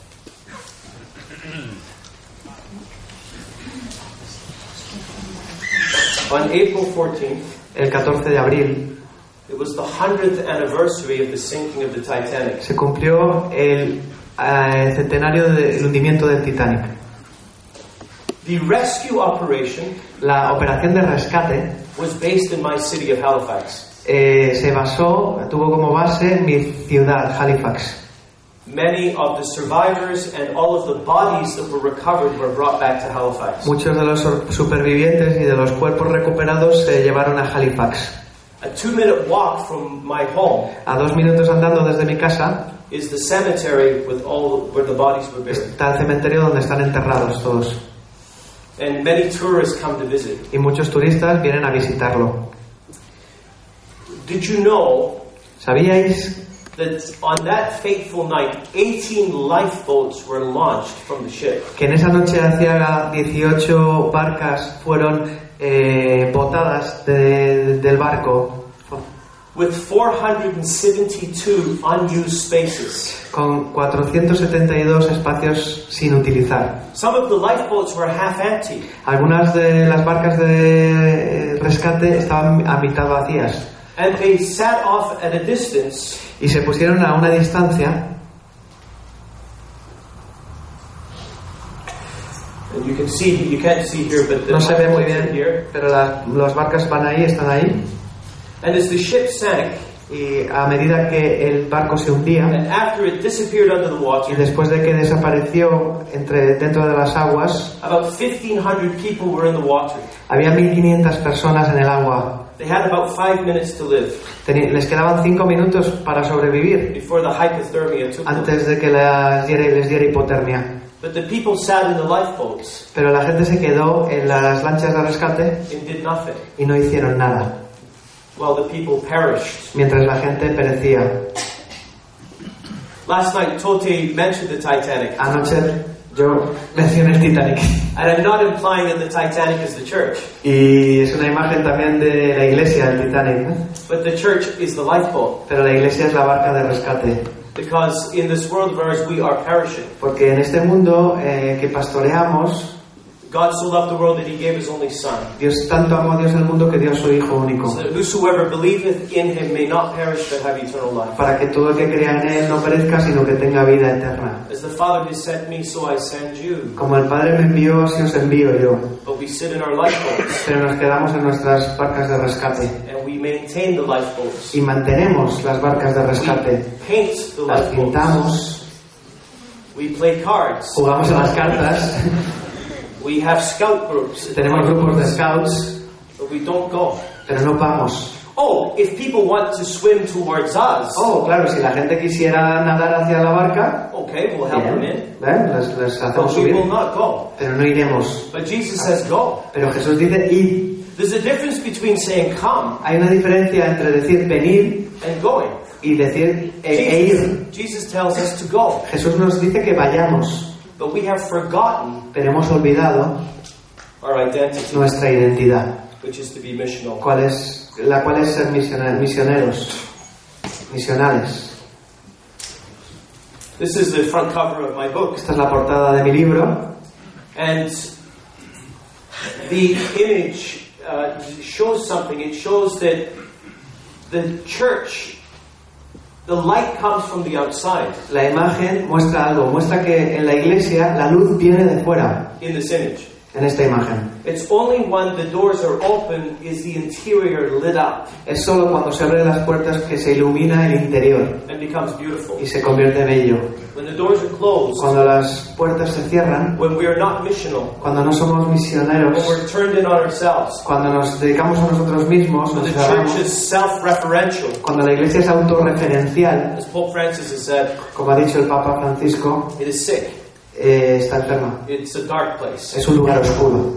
on April fourteenth, el catorce de abril, it was the hundredth anniversary of the sinking of the Titanic. se cumplió el eh, centenario del hundimiento del Titanic. The rescue operation La operación de rescate was based in my city of Halifax. eh, se basó, tuvo como base mi ciudad, Halifax. Many of the survivors and all of the bodies that were recovered were brought back to Halifax. Muchos de los supervivientes y de los cuerpos recuperados se llevaron a Halifax. A two-minute walk from my home. A dos minutos andando desde mi casa is the cemetery with all where the bodies were buried. Está el cementerio donde están enterrados todos. And many tourists come to visit. Y muchos turistas vienen a visitarlo. Did you know? ¿Sabíais? That on that fateful night, eighteen lifeboats were launched from the ship. Que en esa noche hacía dieciocho barcas fueron eh, botadas de, del barco. With four hundred seventy-two unused spaces. Con cuatrocientos setenta y dos espacios sin utilizar. Some of the lifeboats were half empty. Algunas de las barcas de rescate estaban a mitad vacías. And they sat off at a distance. Y se pusieron a una distancia. And you can see, you can't see here, but the no se ve muy bien, here. Pero las, las barcas van ahí, están ahí. And as the ship sank, y a medida que el barco se hundía, and after it disappeared under the water, y después de que desapareció entre dentro de las aguas, about fifteen hundred people were in the water. Había mil quinientas personas en el agua. They had about five minutes to live. Teni- les quedaban cinco minutos para sobrevivir Before the hypothermia took them. antes de que les diera, les diera hipotermia. But the people sat in the lifeboats. Pero la gente se quedó en las lanchas de rescate and did nothing. y no hicieron nada, While the people perished. mientras la gente perecía. Last night, Tote mentioned the Titanic. Anoche yo mencioné el Titanic. And I'm not implying that the Titanic is the church. Y es una imagen también de la iglesia, el Titanic, ¿no? But the church is the lifeboat. Pero la iglesia es la barca de rescate. Because in this world of ours, we are perishing. Porque en este mundo eh, que pastoreamos, God so loved the world that He gave His only Son. Dios tanto amó a Dios el mundo que dio a su Hijo único. So that whosoever believeth in Him may not perish but have eternal life. Para que todo el que crea en Él no perezca, sino que tenga vida eterna. As the Father has sent me, so I send you. Como el Padre me envió, así os envío yo. But we sit in our lifeboats. Pero nos quedamos en nuestras barcas de rescate. And we maintain the lifeboats. Y mantenemos las barcas de rescate. We paint the Las lifeboats. pintamos. We play cards. Jugamos a las cartas. We have scout groups. Tenemos grupos de scouts. But we don't go. Pero no vamos. Oh, if people want to swim towards us. Oh, claro, si la gente quisiera nadar hacia la barca, okay, we'll help them bien, in. ¿eh? les, les hacemos But we subir. will not go. Pero no iremos. But Jesus says go. Pero Jesús dice id. There's a difference between saying come Hay una diferencia entre decir venir and going. y decir e, e ir. Jesus, Jesus tells us to go. Jesús nos dice que vayamos, But we have forgotten pero hemos olvidado our identity, nuestra identidad, which is to be missional. cuál es, la cual es ser misione- misioneros, misionales. This is the front cover of my book. Esta es la portada de mi libro. And the image uh, shows something. It shows that the church, the light comes from the outside. La imagen muestra algo, muestra que en la iglesia la luz viene de fuera, In this image, en esta imagen. it's only when the doors are open is the interior lit up Es solo cuando se abren las puertas que se ilumina el interior and becomes beautiful. y se convierte bello. When the doors are closed, Cuando las puertas se cierran, when we are not missional, cuando no somos misioneros, when we're turned in on ourselves, cuando nos dedicamos a nosotros mismos, when nos the church cerramos, is self-referential, cuando la iglesia es autorreferencial, as Pope Francis has said, como ha dicho el Papa Francisco, it is sick. eh, está enferma. It's a dark place. Es un lugar oscuro.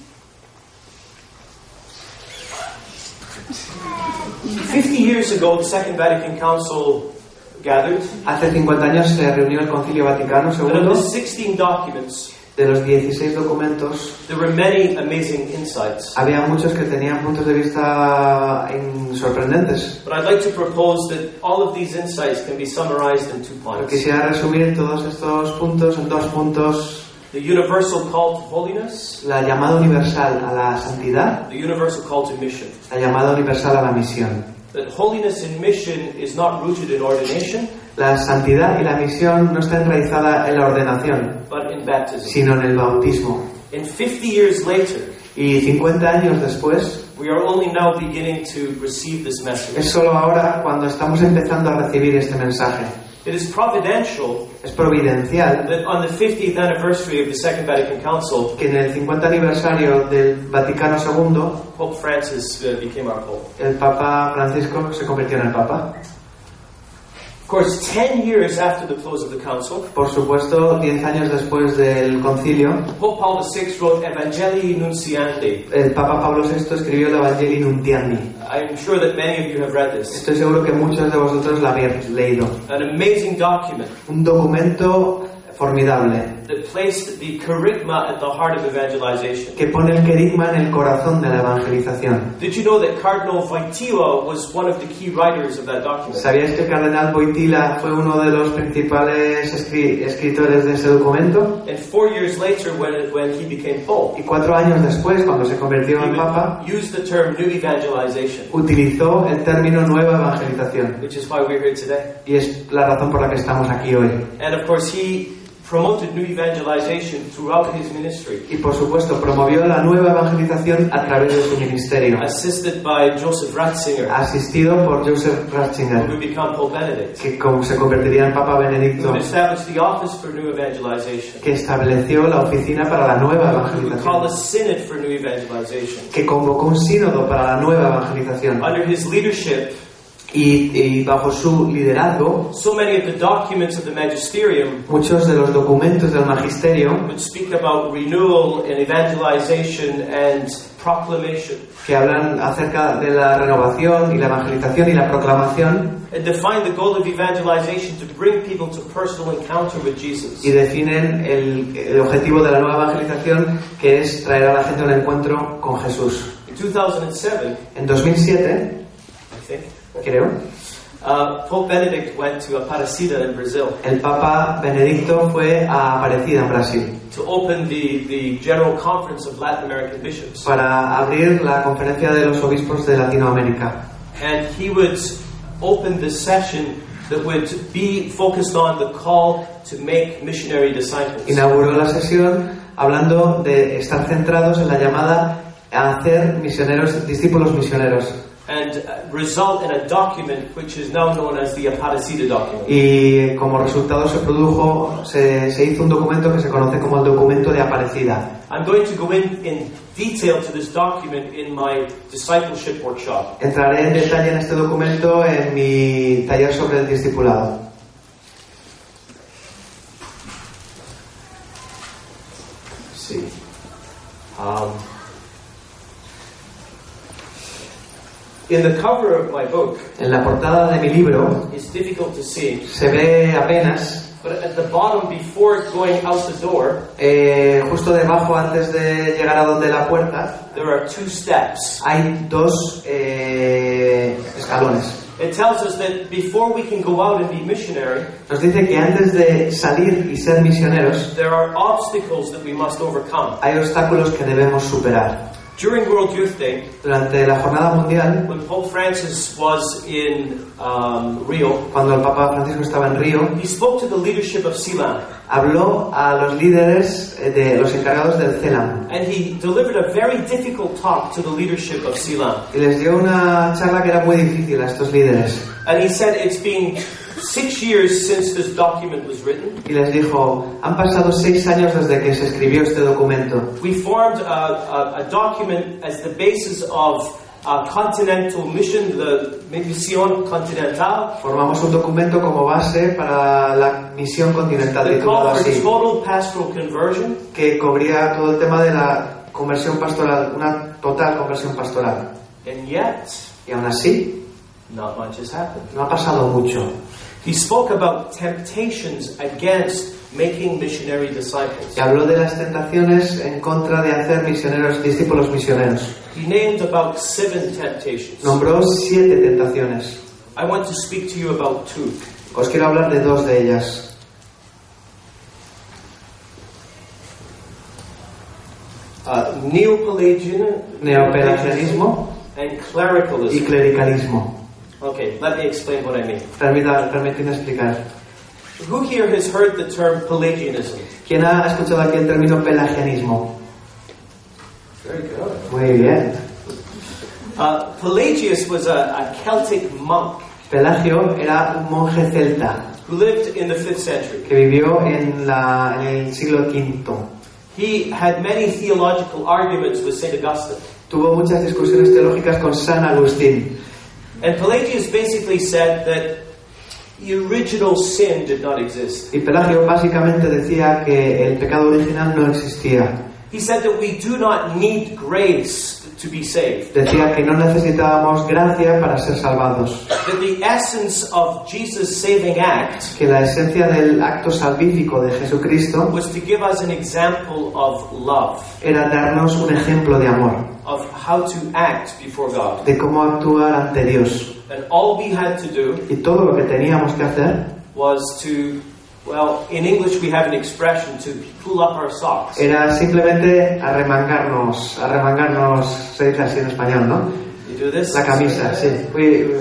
Fifty years ago, the Second Vatican Council gathered. Hace cincuenta años se reunió el Concilio Vaticano And of segundo. the sixteen documents, De los dieciséis documentos, there were many amazing insights. había muchos que tenían puntos de vista in- sorprendentes. But I'd like to propose that all of these insights can be summarized in two Pero points. quisiera resumir todos estos puntos en dos puntos. The universal call to holiness, La llamada universal a la santidad, the universal call to mission. la llamada universal a la misión. That holiness and mission is not rooted in ordination, La santidad y la misión no está enraizada en la ordenación, but in baptism. sino en el bautismo. And fifty years later, Y cincuenta años después, we are only now beginning to receive this message. es solo ahora cuando estamos empezando a recibir este mensaje. It is providential Es providencial that on the fiftieth anniversary of the Second Vatican Council, que en el cincuenta aniversario del Vaticano segundo, Pope Francis uh, became our Pope. el Papa Francisco se convirtió en el Papa. Of course, ten years after the close of the Council, Por supuesto, diez años después del concilio, Pope Paul the Sixth wrote Evangelii Nuntiandi. el Papa Pablo sexto escribió el Evangelii Nuntiandi. I'm sure that many of you have read this. Estoy seguro que muchos de vosotros la habéis leído. An amazing document Un documento formidable that placed the kerygma at the heart of evangelization. que pone el querigma en el corazón de la evangelización. Did you know that Cardinal Wojtyła was one of the key writers of that document? ¿Sabíais que el cardenal Wojtyła fue uno de los principales escri- escritores de ese documento? And four years later, when it, when he became Pope, Y cuatro años después, cuando se convirtió he en Papa, would use the term new evangelization, utilizó el término nueva evangelización. which is why we're here today. Y es la razón por la que estamos aquí hoy. And of course, he promoted new evangelization throughout his ministry, Y por supuesto, promovió la nueva evangelización a través de su ministerio, assisted by Joseph Ratzinger, asistido por Joseph who Ratzinger, would become Pope Benedict, que como se convertiría en Papa who Benedicto, would establish the office for new evangelization, que estableció la oficina para la nueva who would call evangelización, a synod for new evangelization. que convocó un sínodo para la nueva evangelización. Under his leadership, Y, y bajo su liderazgo, so many of the documents of the magisterium muchos de los documentos del magisterio would speak about renewal and evangelization and proclamation, que hablan acerca de la renovación y la evangelización y la proclamación, and define the goal of evangelization to bring people to personal encounter with Jesus. y definen el, el objetivo de la nueva evangelización, que es traer a la gente a un encuentro con Jesús. In two thousand seven, En dos mil siete, I think, creo, uh, Pope Benedict went to Aparecida in Brazil el Papa Benedicto fue a Aparecida, en Brasil, to open the, the General Conference of Latin American Bishops. para abrir la conferencia de los obispos de Latinoamérica. And he would open this session that would be focused on the call to make missionary disciples. Inauguró la sesión hablando de estar centrados en la llamada a hacer misioneros, discípulos misioneros. And uh, result in a document which is now known as the Aparecida document. Y como resultado se produjo, se, se hizo un documento que se conoce como el documento de Aparecida. I'm going to go in, in detail to this document in my discipleship workshop. Entraré en detalle en este documento en mi taller sobre el discipulado. Sí. Um, in the cover of my book, En la portada de mi libro it's difficult to see, se ve apenas, but at the bottom, before going out the door, eh, justo debajo, antes de llegar a donde la puerta, there are two steps. hay dos eh, escalones. It tells us that before we can go out and be missionary, Nos dice que antes de salir y ser misioneros, there are obstacles that we must overcome. hay obstáculos que debemos superar. During World Youth Day, Durante la jornada mundial, when Pope Francis was in um, Rio, cuando el Papa Francisco estaba en Río, he spoke to the leadership of CELAM, habló a los líderes eh, de los encargados del CELAM and he delivered a very difficult talk to the leadership of CELAM. y les dio una charla que era muy difícil a estos líderes. And he said it's been six years since this document was written. Y les dijo, han pasado seis años desde que se escribió este documento. We formed a, a, a document as the basis of a continental mission, the Misión Continental, Formamos un documento como base para la misión continental, that titulado called for así, total pastoral conversion, que cubría todo el tema de la conversión pastoral, una total conversión pastoral. and yet Y aún así, not much has happened. no ha pasado mucho. He spoke about temptations against making missionary disciples. Y habló de las tentaciones en contra de hacer misioneros, discípulos misioneros. He named about seven temptations. Nombró siete tentaciones. I want to speak to you about two. Os quiero hablar de dos de ellas. Uh, Neo-Pelagian, Neopelagianismo and y clericalism. clericalismo. Okay, let me explain what I mean. Permita- Permíteme explicar. Who here has heard the term Pelagianism? ¿Quién ha escuchado aquí el término pelagianismo? Very good. Muy bien. Uh, Pelagius was a, a Celtic monk. Pelagio era un monje celta who lived in the fifth century. que vivió en, la, en el siglo quinto. He had many theological arguments with Saint Augustine. Tuvo muchas discusiones teológicas con San Agustín. And Pelagius basically said that the original sin did not exist. Y Pelagio básicamente decía que el pecado original no existía. He said that we do not need grace to be saved. Decía que no necesitábamos gracia para ser salvados. That the essence of Jesus' saving act Que la esencia del acto salvífico de Jesucristo was to give us an example of love, era darnos un ejemplo de amor, of how to act before God. de cómo actuar ante Dios. And all we had to do Y todo lo que teníamos que hacer was to, well, in English we have an expression, to pull up our socks. era simplemente arremangarnos, arremangarnos, se dice así en español, ¿no? You do this? La camisa, sí. We, we,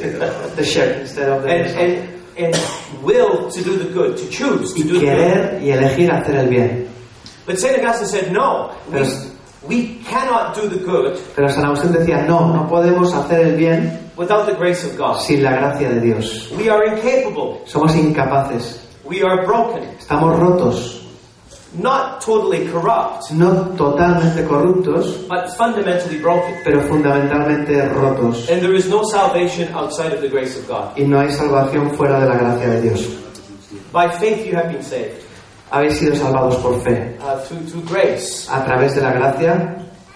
the shirt instead of the And, and, and will to do the good, to choose to y do the good. querer y elegir hacer el bien. But Saint Augustine said, no, we, Pero, we cannot do the good pero San Agustín decía, no, no podemos hacer el bien without the grace of God. sin la gracia de Dios. We are incapable. Somos incapaces, We are broken. estamos rotos, Not totally corrupt, no totalmente corruptos, but fundamentally broken. pero fundamentalmente rotos. And there is no salvation outside of the grace of God. Y no hay salvación fuera de la gracia de Dios. By faith you have been saved. Habéis sido salvados por fe, Uh, through, through grace. a través de la gracia.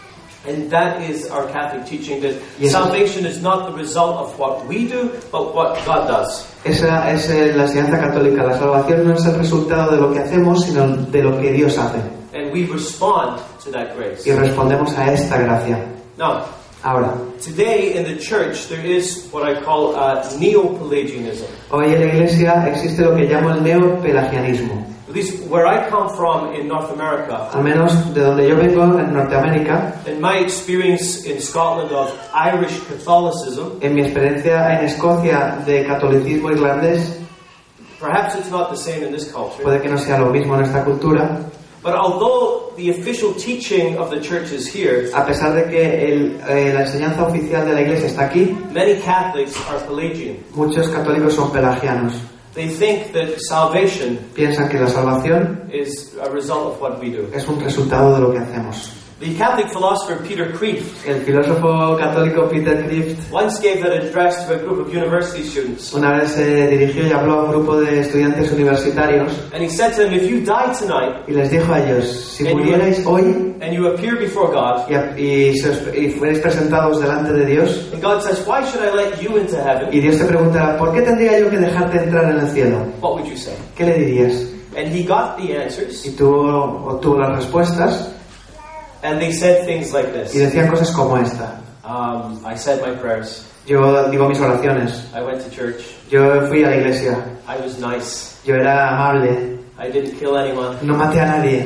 And that is our Catholic teaching, that Yes. salvation is not the result of what we do, but what God does. Esa es eh, la enseñanza católica. La salvación no es el resultado de lo que hacemos, sino de lo que Dios hace. And we respond to that grace. Y respondemos a esta gracia. Now, Ahora, today in the church there is what I call uh, neo-Pelagianism. hoy en la Iglesia existe lo que llamo el neopelagianismo. At least where I come from in North America, Al menos de donde yo vengo, en Norteamérica, in my experience in Scotland of Irish Catholicism, en mi experiencia en Escocia de catolicismo irlandés, perhaps it's not the same in this culture, puede que no sea lo mismo en esta cultura, but although the official teaching of the church is here, a pesar de que el, eh, la enseñanza oficial de la Iglesia está aquí, many Catholics are Pelagian. muchos católicos son pelagianos. They think that salvation Piensan que la salvación is a result of what we do. es un resultado de lo que hacemos. The Catholic philosopher Peter Kreeft El filósofo católico Peter Kreeft once gave that address to a group of university students. una vez se dirigió y habló a un grupo de estudiantes universitarios And he said to them, if you die tonight y les dijo a ellos, si murierais hoy and you appear before God, y, y, se os- y fuerais presentados delante de Dios, and God says, why should I let you into heaven? y Dios te preguntará, ¿por qué tendría yo que dejarte entrar en el cielo? What would you say? ¿Qué le dirías? And he got the answers, Y tuvo, obtuvo las respuestas and they said things like y this. decían cosas como esta. Um, I said my prayers. Yo digo mis oraciones. I went to church. Yo fui a la iglesia. I was nice. Yo era amable. I didn't kill anyone. No maté a nadie.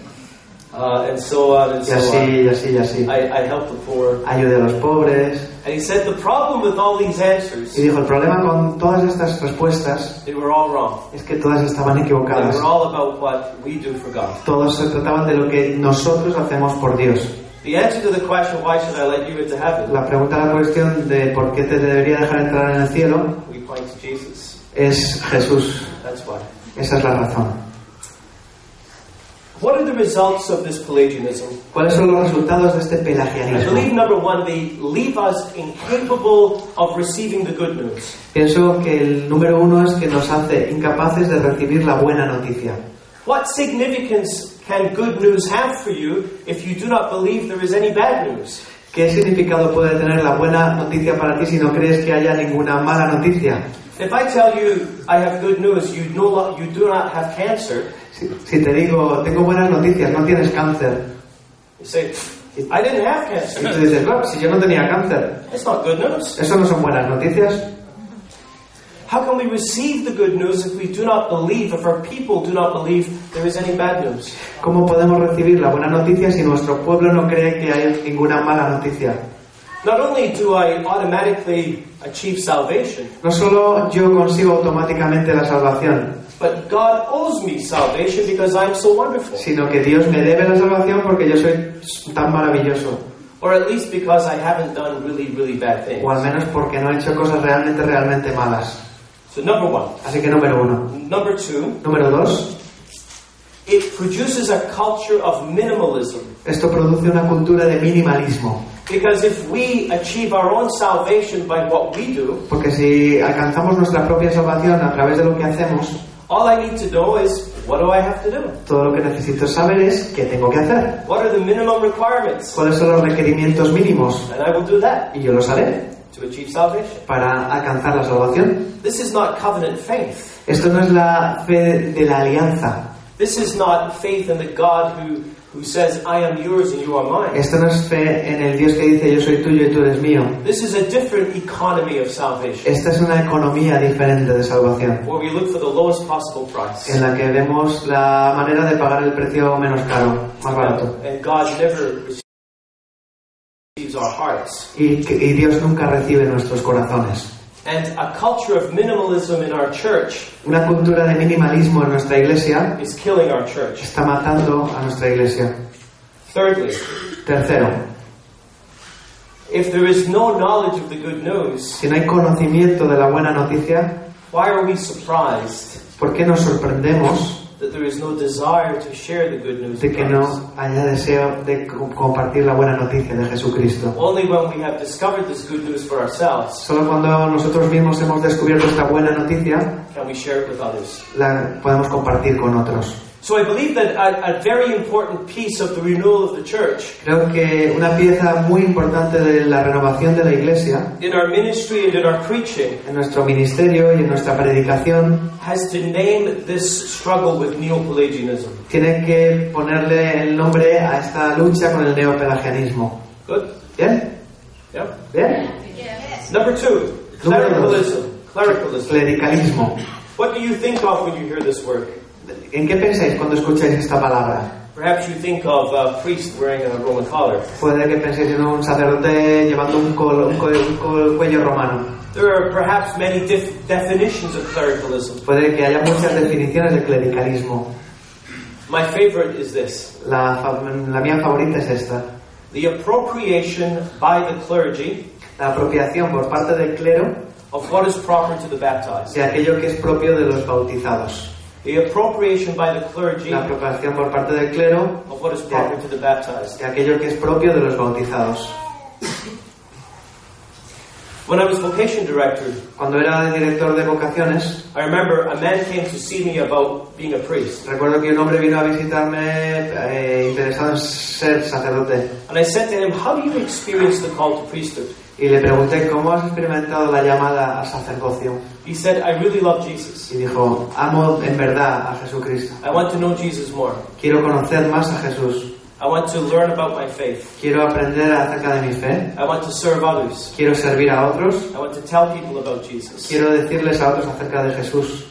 Uh, and so on and Y so así, on. y así, y así. I, I helped the poor. Ayudé a los pobres. And he said the problem with all these answers, Y dijo, el problema con todas estas respuestas they were all wrong. es que todas estaban They equivocadas. were all about what we do for God. Todos se trataban de lo que nosotros hacemos por Dios. The answer to the question, why should I let you into heaven? La pregunta a la cuestión de por qué te debería dejar entrar en el cielo We point to Jesus. es Jesús. That's why. Esa es la razón. What are the results of this Pelagianism? ¿Cuáles son los resultados de este I believe, pelagianismo? number one, they leave us incapable of receiving the good news. Pienso que el número uno es que nos hace incapaces de recibir la buena noticia. What significance can good news have for you if you do not believe there is any bad news? ¿Qué significado puede tener la buena noticia para ti si no crees que haya ninguna mala noticia? If I tell you I have good news, you, no, lo- you do not have cancer, Si, si te digo, tengo buenas noticias, no tienes cáncer. you say, I didn't have Y tú cancer. dices, claro, si yo no tenía cáncer. It's not good news. ¿Eso no son buenas noticias? How can we receive the good news if we do not believe, if our people do not believe there is any bad news? ¿Cómo podemos recibir la buena noticia si nuestro pueblo no cree que hay ninguna mala noticia? Not only do I automatically achieve salvation, No solo yo consigo automáticamente la salvación, but God owes me salvation because I'm so wonderful. sino que Dios me debe la salvación porque yo soy tan maravilloso. Or at least because I haven't done really, really bad things. O al menos porque no he hecho cosas realmente, realmente malas. So number one. Así que número uno. Number two. Número dos. It produces a culture of minimalism. Esto produce una cultura de minimalismo. Because if we achieve our own salvation by what we do, porque si alcanzamos nuestra propia salvación a través de lo que hacemos, all I need to know is what do I have to do? Todo lo que necesito saber es qué tengo que hacer. What are the minimum requirements? ¿Cuáles son los requerimientos mínimos? And I will do that. Y yo los haré. To achieve salvation. Para alcanzar la salvación. This is not covenant faith. Esto no es la fe de la alianza. This is not faith in the God who who says I am yours and you are mine. Esto no es fe en el Dios que dice yo soy tuyo y tú eres mío. This is a different economy of salvation. Esta es una economía diferente de salvación. Where we look for the lowest possible price. En la que vemos la manera de pagar el precio menos caro, más barato. And God never receives our hearts. Y, y Dios nunca recibe nuestros corazones. And a culture of minimalism in our church, una cultura de minimalismo en nuestra iglesia, is killing our church. Está matando a nuestra iglesia. Thirdly, tercero, if there is no knowledge of the good news, si no hay conocimiento de la buena noticia, why are we surprised? ¿Por qué nos sorprendemos that there is no desire to share the good news de que no haya deseo de compartir la buena noticia de Jesucristo? Only when we have discovered this good news for ourselves, solo cuando nosotros mismos hemos descubierto esta buena noticia, can we share it with others. La podemos compartir con otros. So I believe that a, a very important piece of the renewal of the church, creo que una pieza muy importante de la renovación de la iglesia, in our ministry and in our preaching, en nuestro ministerio y en nuestra predicación, has to name this struggle with Neopelagianism. Tiene que ponerle el nombre a esta lucha con el neopelagianismo. Good. ¿Bien? Yeah. ¿Bien? Yes. Number two, clericalism. Clericalism. Clericalismo. What do you think of when you hear this word? ¿En qué pensáis cuando escucháis esta palabra? Perhaps you think of a priest wearing a Roman collar. Puede que penséis en un sacerdote llevando un, col, un, col, un col, cuello romano. There are perhaps many def definitions of clericalism. Puede que haya muchas definiciones de clericalismo. My favorite is this. La, la mía favorita es esta. The appropriation by the clergy, la apropiación por parte del clero, of what is proper to the baptized. De aquello que es propio de los bautizados. The appropriation by the clergy, la apropiación por parte del clero, of what is proper to the baptized. De aquello que es propio de los bautizados. When I was vocation director, cuando era director de vocaciones, I remember a man came to see me about being a priest. Recuerdo que un hombre vino a visitarme eh, interesado en ser sacerdote. And I said to him, "How do you experience the call to priesthood?" Y le pregunté, ¿cómo has experimentado la llamada al sacerdocio? He said, "I really love Jesus." Y dijo, amo en verdad a Jesucristo. I want to know Jesus more. Quiero conocer más a Jesús. I want to learn about my faith. Quiero aprender acerca de mi fe. I want to serve others. Quiero servir a otros. I want to tell people about Jesus. Quiero decirles a otros acerca de Jesús.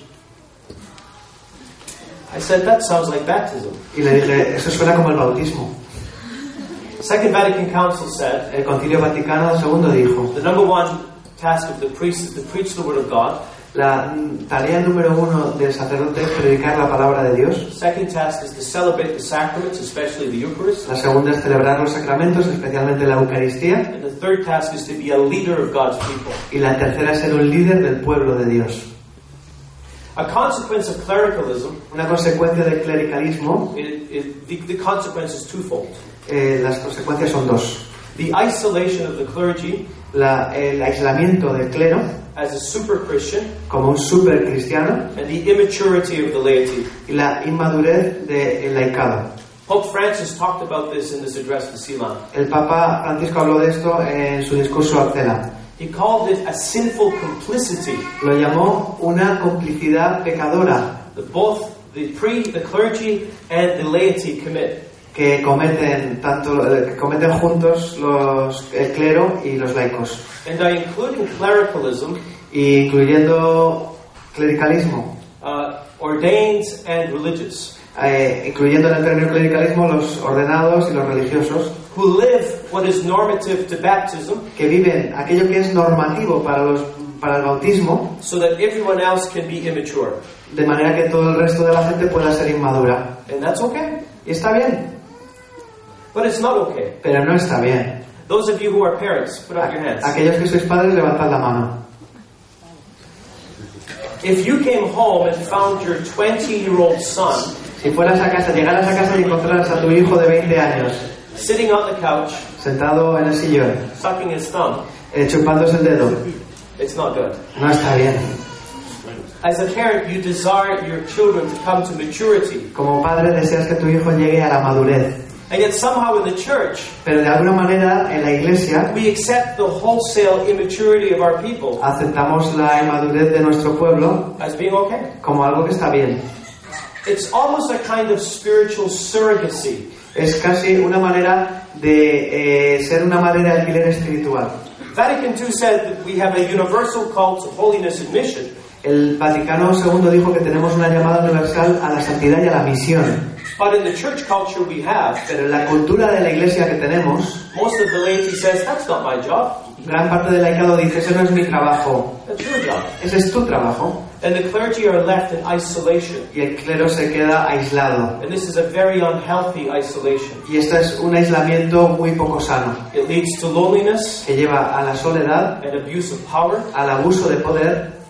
I said, "That sounds like baptism." Y le dije, eso suena como el bautismo. Second Vatican Council said, el Concilio Vaticano segundo dijo, the number one task of the priest is to preach the word of God. La tarea número uno del sacerdote es predicar la palabra de Dios. Second task is to celebrate the sacraments, especially the Eucharist. La segunda es celebrar los sacramentos, especialmente la Eucaristía. And the third task is to be a leader of God's people. Y la tercera es ser un líder del pueblo de Dios. A consequence of clericalism, una consecuencia del clericalismo, it, it, the, the consequence is twofold. Eh, las consecuencias son dos. The isolation of the clergy, la, el aislamiento del clero, as a super Christian, como un super cristiano, and the immaturity of the laity, y la inmadurez del laicado. Pope Francis talked about this in this address to Ceylon. El Papa Francisco habló de esto en su discurso a Ceylon. He called it a sinful complicity. Lo llamó una complicidad pecadora. That both the pre, the clergy, and the laity commit. Que cometen tanto que cometen juntos los el clero y los laicos. And by including clericalism, y incluyendo clericalismo, uh, ordained and religious. Eh, incluyendo en el término clericalismo los ordenados y los religiosos, who live what is normative to baptism, que viven aquello que es normativo para los para el bautismo, so that everyone else can be immature. De manera que todo el resto de la gente pueda ser inmadura. And that's okay. Y está bien. But it's not okay. Pero no está bien. Those of you who are parents, put up your hands. Aquellos que sois padres, levantad la mano. If you came home and found your twenty-year-old son Si fueras a casa, llegaras a casa y encontraras a tu hijo de veinte años sitting on the couch, sentado en el sillón, sucking his thumb, eh, chupándose el dedo, it's not good. no está bien. As a parent, you desire your children to come to maturity. Como padre deseas que tu hijo llegue a la madurez, And yet somehow in the church, pero de alguna manera en la iglesia we accept the wholesale immaturity of our people aceptamos la inmadurez de nuestro pueblo as being okay. como algo que está bien. It's almost a kind of spiritual surrogacy. Es casi una manera de eh, ser una madre de alquiler espiritual. Vatican two said that we have a universal call to holiness and mission. El Vaticano segundo dijo que tenemos una llamada universal a la santidad y a la misión. But in the church culture we have, Pero en la cultura de la iglesia que tenemos, most of the laity says, that's not my job. gran parte del laicado dice, ese no es mi trabajo, That's your job. ese es tu trabajo. And the clergy are left in isolation. Y el clero se queda aislado. And this is a very unhealthy isolation. Y este es un aislamiento muy poco sano, It leads to loneliness que lleva a la soledad, and abuse of power, al abuso de poder,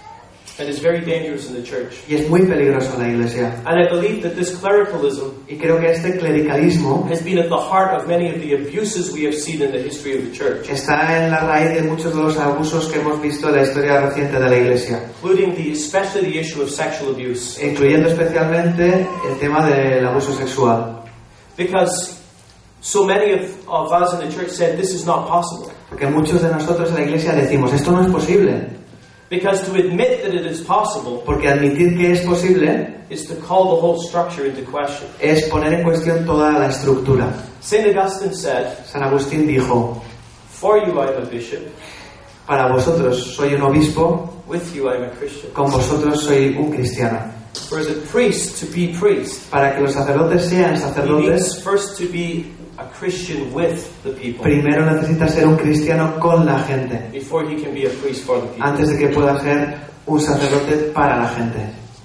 and is very dangerous in the church. y es muy peligroso en la iglesia. And I believe that this clericalism Y creo que este clericalismo has been at the heart of many of the abuses we have seen in the history of the church, está en la raíz de muchos de los abusos que hemos visto en la historia reciente de la iglesia, including the, especially the issue of sexual abuse. incluyendo especialmente el tema del abuso sexual. Because so many of, of us in the church said this is not possible. Porque muchos de nosotros en la iglesia decimos, esto no es posible. Because to admit that it is possible Porque admitir que es posible is to call the whole structure into question. es poner en cuestión toda la estructura. Saint Augustine said, San Agustín dijo, for you I am a bishop, para vosotros soy un obispo, with you I am a Christian. con vosotros soy un cristiano. For the priest to be priest, Para que los sacerdotes sean he sacerdotes, needs first to be a Christian with the people primero necesita ser un cristiano con la gente, before he can be a priest for the people. antes de que pueda ser un sacerdote para la gente.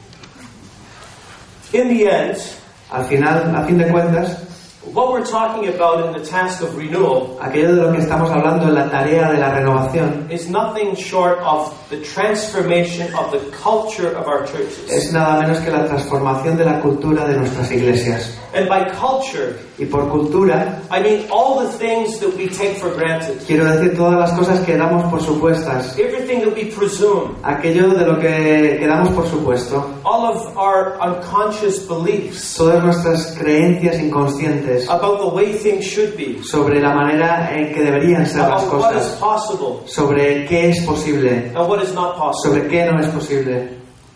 In the end, Al final, a fin de cuentas, what we're talking about in the task of renewal aquello de lo que estamos hablando en la tarea de la renovación is nothing short of the transformation of the culture of our churches. es nada menos que la transformación de la cultura de nuestras iglesias. And by culture, Y por cultura, I mean all the things that we take for granted, quiero decir todas las cosas que damos por supuestas, everything that we presume, aquello de lo que, que damos por supuesto, all of our unconscious beliefs todas nuestras creencias inconscientes about the way things should be, sobre la manera en que deberían ser las about what is cosas, possible sobre qué es posible, and what is not possible. sobre qué no es posible.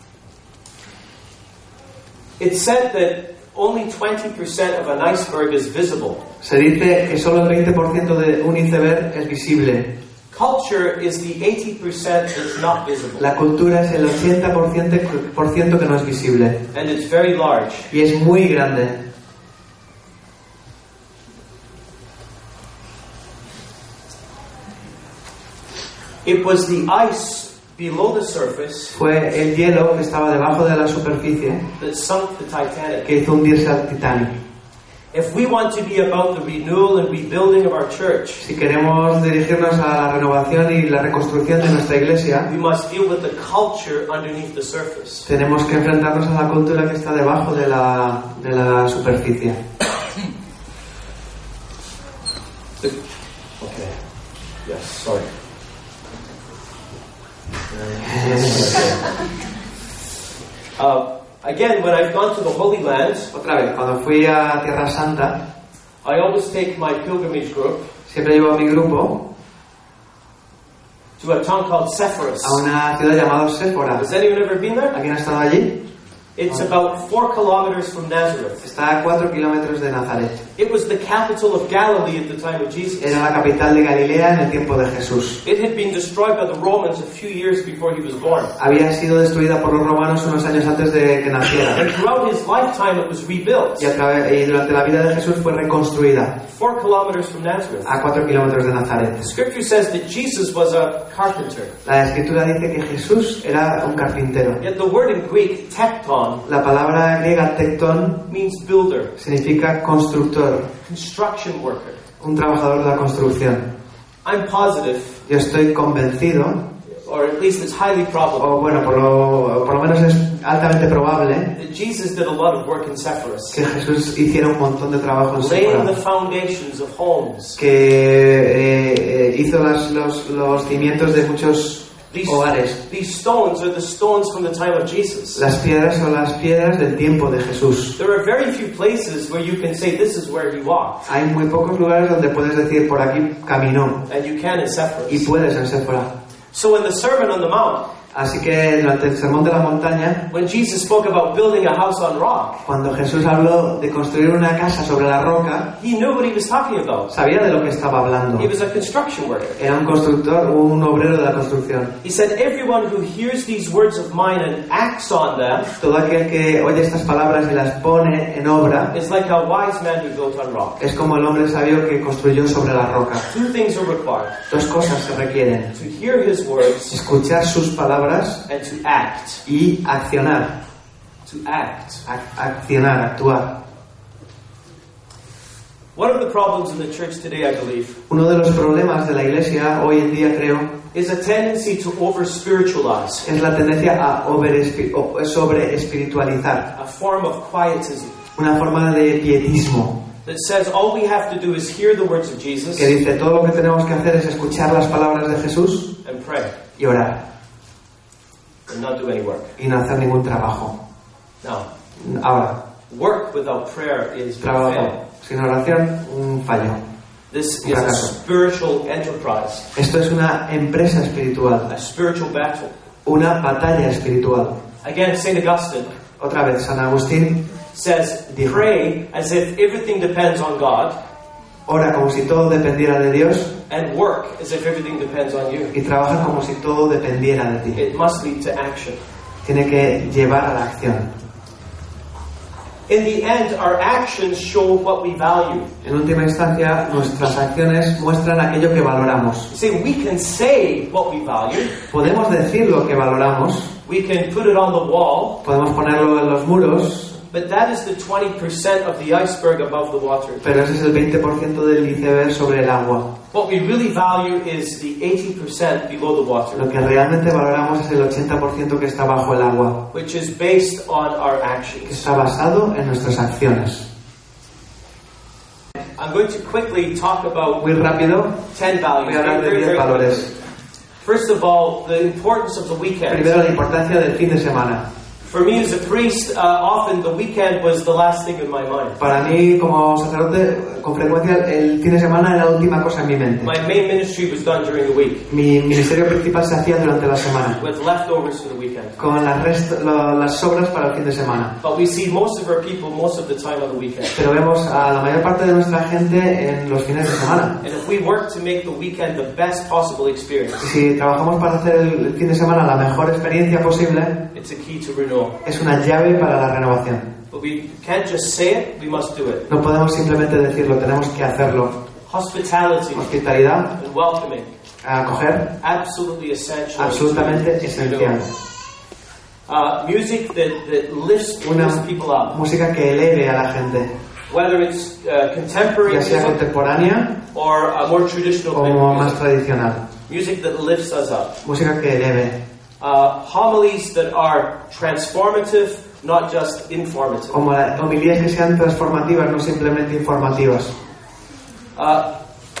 It's said that only twenty percent of an iceberg is visible. Se dice que solo el veinte por ciento de un iceberg es visible. Culture is the eighty percent that's not visible. La cultura es el ochenta por ciento por ciento que no es visible. And it's very large. Y es muy grande. It was the ice below the surface Fue el hielo que estaba debajo de la superficie that sunk the Titanic. que hizo hundirse al Titanic. If we want to be about the renewal and rebuilding of our church, Si queremos dirigirnos a la renovación y la reconstrucción de nuestra iglesia, we must deal with the culture underneath the surface. tenemos que enfrentarnos a la cultura que está debajo de la, de la superficie. The, okay. Yes, sorry. Uh, again, when I've gone to the Holy Land, Otra vez, cuando fui a Tierra Santa, I always take my pilgrimage group siempre llevo a mi grupo to a town called Sepphoris. a una ciudad llamada Séfora. Has anyone ever been there? ¿Alguien ha estado allí? It's about four kilometers from Nazareth. Está a cuatro kilómetros de Nazaret. It was the capital of Galilee at the time of Jesus. Era la capital de Galilea en el tiempo de Jesús. It had been destroyed by the Romans a few years before he was born. Había sido destruida por los romanos unos años antes de que naciera. And throughout his lifetime it was rebuilt. Y, a través, y durante la vida de Jesús fue reconstruida Four kilometers from Nazareth. a cuatro kilómetros de Nazaret. The scripture says that Jesus was a carpenter. La escritura dice que Jesús era un carpintero. Yet the word in Greek, tekton, La palabra griega tectón means builder, significa constructor, construction worker. un trabajador de la construcción. I'm positive, Yo estoy convencido, or at least it's highly probable, o bueno, por lo, por lo menos es altamente probable, that Jesus did a lot of work in Sepphoris, que Jesús hiciera un montón de trabajo en laying the Séfora, foundations of homes. que eh, eh, hizo las, los, los cimientos de muchos These, hogares. these stones are the stones from the time of Jesus. Las piedras son las piedras del tiempo de Jesús. There are very few places where you can say this is where he walked, Hay muy pocos lugares donde puedes decir por aquí caminó, and you can in y Sepphoris. puedes en Séfora. So in the Sermon on the Mount, Así que durante el sermón de la montaña, when Jesus spoke about building a house on rock, cuando Jesús habló de construir una casa sobre la roca, he knew what he was talking about. sabía de lo que estaba hablando. He was a construction worker. Era un constructor, un obrero de la construcción. He said, everyone who hears these words of mine and acts on them Todo aquel que oye estas palabras y las pone en obra is like a wise man who built on rock. es como el hombre sabio que construyó sobre la roca. Two things are required: Dos cosas se requieren: to hear his words escuchar sus palabras and to act. y accionar. To act. Ac- accionar, actuar. One of the problems in the church today, I believe, Uno de los problemas de la iglesia hoy en día, creo, is a tendency to over-spiritualize, es la tendencia a sobre espiritualizar, a form of quietism, una forma de pietismo that says all we have to do is hear the words of Jesus que dice todo lo que tenemos que hacer es escuchar las palabras de Jesús and pray, y orar and not do any work. y no hacer ningún trabajo. Now, Ahora, work without prayer is fail. trabajo sin oración, un fallo. This Un is a fracaso. spiritual enterprise, Esto es una empresa espiritual, a spiritual battle. una batalla espiritual. Again, Saint Augustine Otra vez, San Agustín says, Dijo. pray as if everything depends on God, ora como si todo dependiera de Dios and work as if everything depends on you. y trabaja como si todo dependiera de ti. It must lead to action. Tiene que llevar a la acción. In the end, our actions show what we value. En última instancia, nuestras acciones muestran aquello que valoramos. You see, we can say what we value. Podemos decir lo que valoramos, We can put it on the wall, podemos ponerlo en los muros, but that is the twenty percent of the iceberg above the water. pero ese es el veinte por ciento del iceberg sobre el agua. What we really value is the eighty percent below the Lo water, que realmente valoramos es el ochenta por ciento que está bajo el agua, which is based on our que actions. está basado en nuestras acciones. I'm going to quickly talk about Muy rápido, ten values. voy a hablar de Very, diez very valores. quickly. First of all, the importance of the weekend. Primero, la importancia del fin de semana. For me as a priest, uh, often the weekend was the last thing in my mind. Para mí, como sacerdote, con frecuencia el fin de semana era la última cosa en mi mente. My main ministry was done during the week, Mi ministerio principal se hacía durante la semana, with leftovers for the weekend. con las, rest- lo- las sobras para el fin de semana. But we see most of our people most of the time on the weekend. Pero vemos a la mayor parte de nuestra gente en los fines de semana. And if we work to make the weekend the best possible experience, Y si trabajamos para hacer el fin de semana la mejor experiencia posible, it's a key to renewal. es una llave para la renovación. But we can't just say it, we must do it. No podemos simplemente decirlo, tenemos que hacerlo. Hospitality Hospitalidad, and welcoming, acoger, absolutely essential. absolutamente to esencial. renewal. Uh, music that, that lifts, Una lifts people up. música que eleve a la gente, Whether it's uh, contemporary ya sea music contemporánea or a more traditional kind o of más music. tradicional. Music that lifts us up. Música que eleve, Uh, homilies that are transformative, not just informative. como la- homilías que sean transformativas, no simplemente informativas. Uh,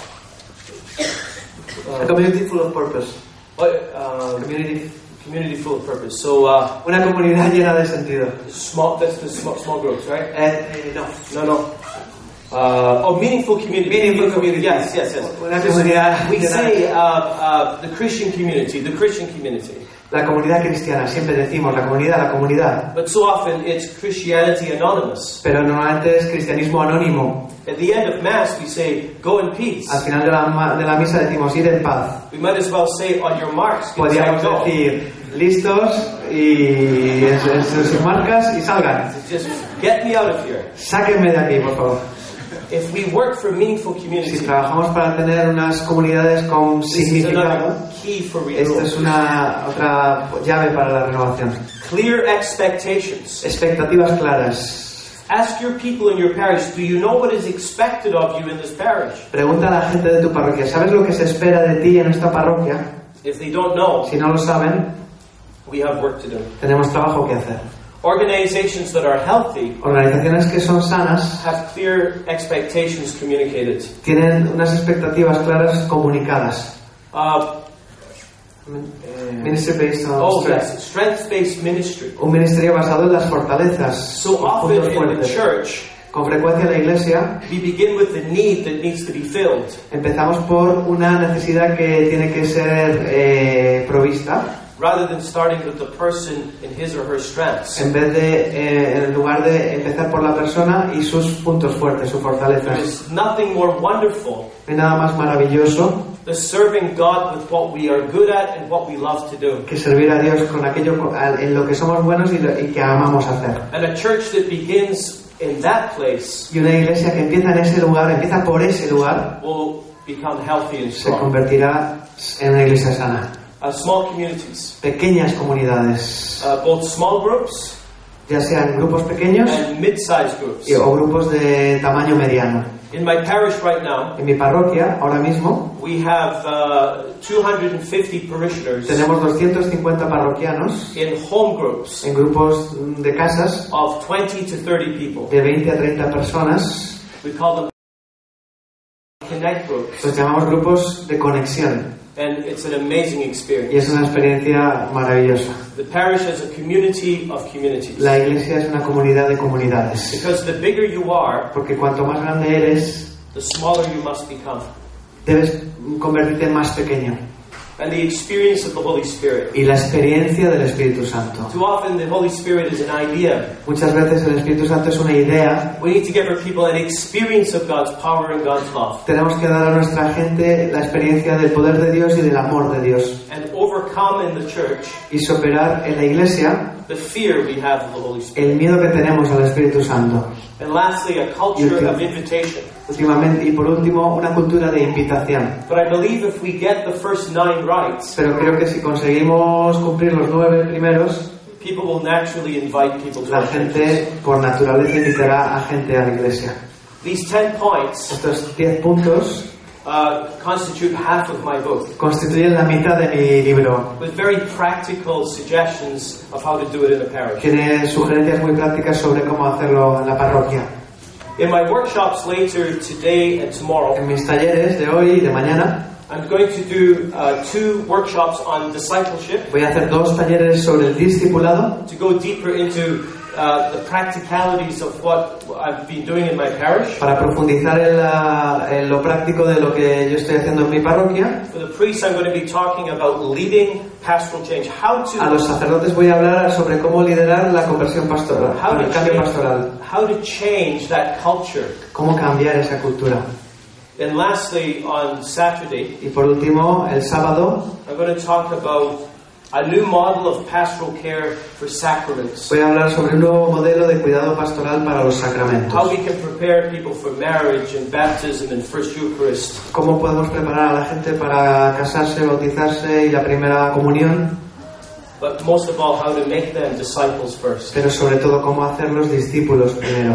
A community full of purpose. what, uh, Community, community full of purpose. So, uh, una comunidad llena de sentido. small, that's the small, small groups, right? Eh, eh, no. No, no. Uh, oh, meaningful community. Meaningful community. Yes, yes, yes. Una comunidad We llena- say uh, uh, the Christian community, the Christian community. La comunidad cristiana, siempre decimos la comunidad, la comunidad. But so often it's Christianity anonymous. Pero normalmente es cristianismo anónimo. At the end of Mass, we say, go in peace. Al final de la, ma- de la misa decimos ir en paz. We might as well say, on your marks, get set, Podríamos go. decir listos y en, en sus marcas y salgan. Just get me out of here. Sáquenme de aquí, por favor. If we work for meaningful Si community, trabajamos para tener unas comunidades con this is significado, another key for esta es renewal. una otra llave para la renovación. Clear expectations, Expectativas claras, Ask your people in your parish, do you know what is expected of you in this parish? Pregunta a la gente de tu parroquia, ¿sabes lo que se espera de ti en esta parroquia? If they don't know, Si no lo saben, we have work to do. tenemos trabajo que hacer. Organizations that are healthy Organizaciones que son sanas have clear expectations communicated. tienen unas expectativas claras comunicadas. Uh, Ministry based on oh strength. yes, strength-based ministry. Un ministerio basado en las fortalezas, So en often puntos in the fuertes. church, Con frecuencia en la iglesia we begin with the need that needs to be filled. empezamos por una necesidad que tiene que ser eh, provista, rather than starting with the person in his or her strengths. en vez de, eh, en lugar de empezar por la persona y sus puntos fuertes, sus There fortalezas. is nothing more wonderful No hay nada más maravilloso than serving God with what we are good at and what we love to do. que servir a Dios con aquello en lo que somos buenos y, lo, y que amamos hacer. And a church that begins in that place Y una iglesia que empieza en ese lugar, empieza por ese lugar, will become healthy and se strong. convertirá en una iglesia sana. Uh, small communities, Pequeñas comunidades, uh, both small groups ya sean grupos pequeños and mid-sized groups. y- o grupos de tamaño mediano. In my parish right now, En mi parroquia, ahora mismo, we have uh, two hundred fifty parishioners tenemos doscientos cincuenta parroquianos in home groups en grupos de casas of twenty to thirty people. de veinte a treinta personas. We call them connect groups, Los llamamos grupos de conexión and it's an amazing y experience. es una experiencia maravillosa. The parish is a community of communities. La iglesia es una comunidad de comunidades, Because the bigger you are, porque cuanto más grande eres, the smaller you must become. debes convertirte en más pequeño. And the experience of the Holy Spirit. Y la experiencia del Espíritu Santo. Too often the Holy Spirit is an idea. Muchas veces el Espíritu Santo es una idea. We need to give our people an experience of God's power and God's love. Tenemos que dar a nuestra gente la experiencia del poder de Dios y del amor de Dios. And overcome in the church Y superar en la iglesia the fear we have of the Holy Spirit. el miedo que tenemos al Espíritu Santo. And lastly, a culture of invitation. Últimamente, y por último, una cultura de invitación. But I believe if we get the first nine rights, Pero creo que si conseguimos cumplir los nueve primeros, people will naturally invite people to la our churches. gente por naturaleza invitará a gente a la iglesia. These ten points Estos diez puntos uh, constitute half of my book, constituyen la mitad de mi libro. with very practical suggestions of how to do it in a parish. Tiene sugerencias muy prácticas sobre cómo hacerlo en la parroquia. In my workshops later today and tomorrow, En mis talleres de hoy y de mañana I'm going to do uh, two workshops on discipleship voy a hacer dos talleres sobre el discipulado to go deeper into uh, the practicalities of what I've been doing in my parish. para profundizar en, la- en lo práctico de lo que yo estoy haciendo en mi parroquia. For the priests, I'm going to be talking about leading pastoral change, how A los to sacerdotes voy a hablar sobre cómo liderar la conversión pastoral, how el to cambio change, pastoral, how to change that culture. cómo cambiar esa cultura. And lastly, on Saturday, Y por último, el sábado I'm going to talk about a new model of pastoral care for sacraments. voy a hablar sobre un nuevo modelo de cuidado pastoral para los How sacramentos. we can prepare people for marriage and baptism and First Eucharist. Cómo podemos preparar a la gente para casarse, bautizarse y la primera comunión, But most of all, how to make them disciples first. pero sobre todo cómo hacerlos discípulos primero.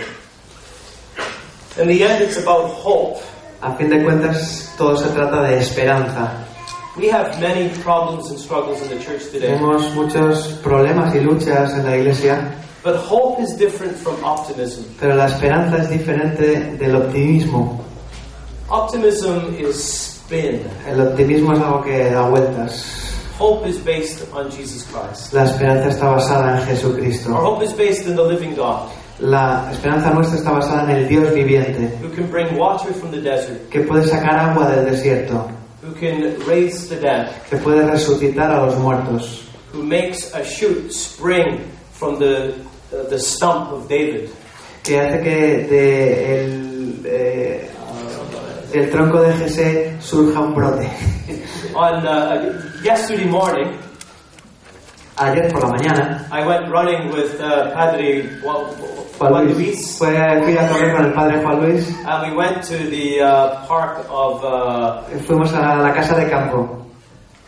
In the end, it's about hope. A fin de cuentas, todo se trata de esperanza. We have many problems and struggles in the church today. Tenemos muchos problemas y luchas en la iglesia, But hope is different from optimism. pero la esperanza es diferente del optimismo. Optimism is spin. El optimismo es algo que da vueltas. Hope is based on Jesus Christ. La esperanza está basada en Our Jesucristo. hope is based in the living God, La esperanza nuestra está basada en el Dios viviente, who can bring water from the desert, que puede sacar agua del desierto, who can raise the dead, que puede resucitar a los muertos, who makes a shoot spring from the uh, the stump of David, que hace que de el, eh, del tronco de Jesé surja un brote. On uh, yesterday morning, Ayer por la mañana, I went running with uh, Padre Juan, Juan Juan Luis, Luis, fue, fui a correr con el padre Juan Luis, and we went to the uh, park of uh, fuimos a la casa de campo,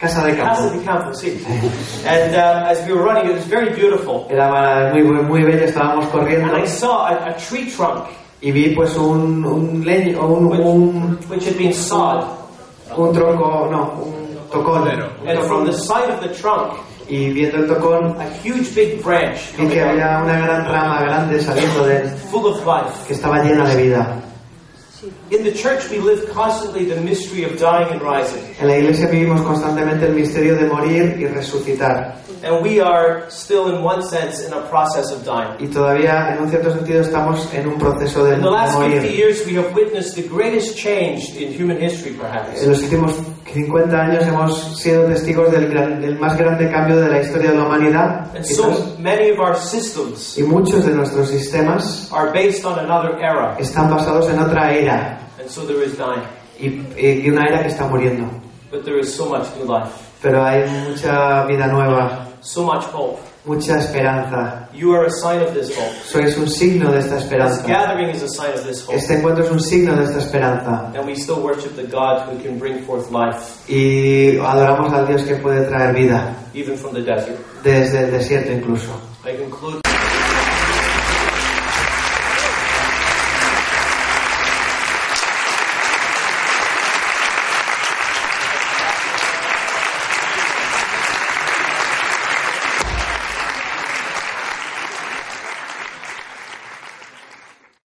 Casa de campo. Casa de campo, sí. And uh, as we were running, it was very beautiful. Era muy, muy, muy bello, estábamos corriendo. And I saw a, a tree trunk. Y vi pues un, un leño, un, which, un, which had been sawed. Un tronco, no, un tocón. And from the side of the trunk, y viendo el tocón, a huge big branch. Vi que había una gran rama grande saliendo de él, full of life. Que estaba llena de vida. In the church we live constantly the mystery of dying and rising. En la iglesia vivimos constantemente el misterio de morir y resucitar. And we are still in one sense in a process of dying. Y todavía en un cierto sentido estamos en un proceso de, in the last de morir. fifty years we have witnessed the greatest change in human history perhaps. En los últimos cincuenta años hemos sido testigos del, gran, del más grande cambio de la historia de la humanidad. And so many of our systems y muchos de nuestros sistemas are based on another era. Están basados en otra era. And so there is dying. Y, y una era que está muriendo. But there is so much new life. Pero hay mucha vida nueva. So much hope. Mucha esperanza. You are a sign of this hope. Sois un signo de esta esperanza. This gathering is a sign of this hope. Este encuentro es un signo de esta esperanza. And we still worship the God who can bring forth life. Y adoramos al Dios que puede traer vida. Even from the desert. Desde el desierto incluso. I conclude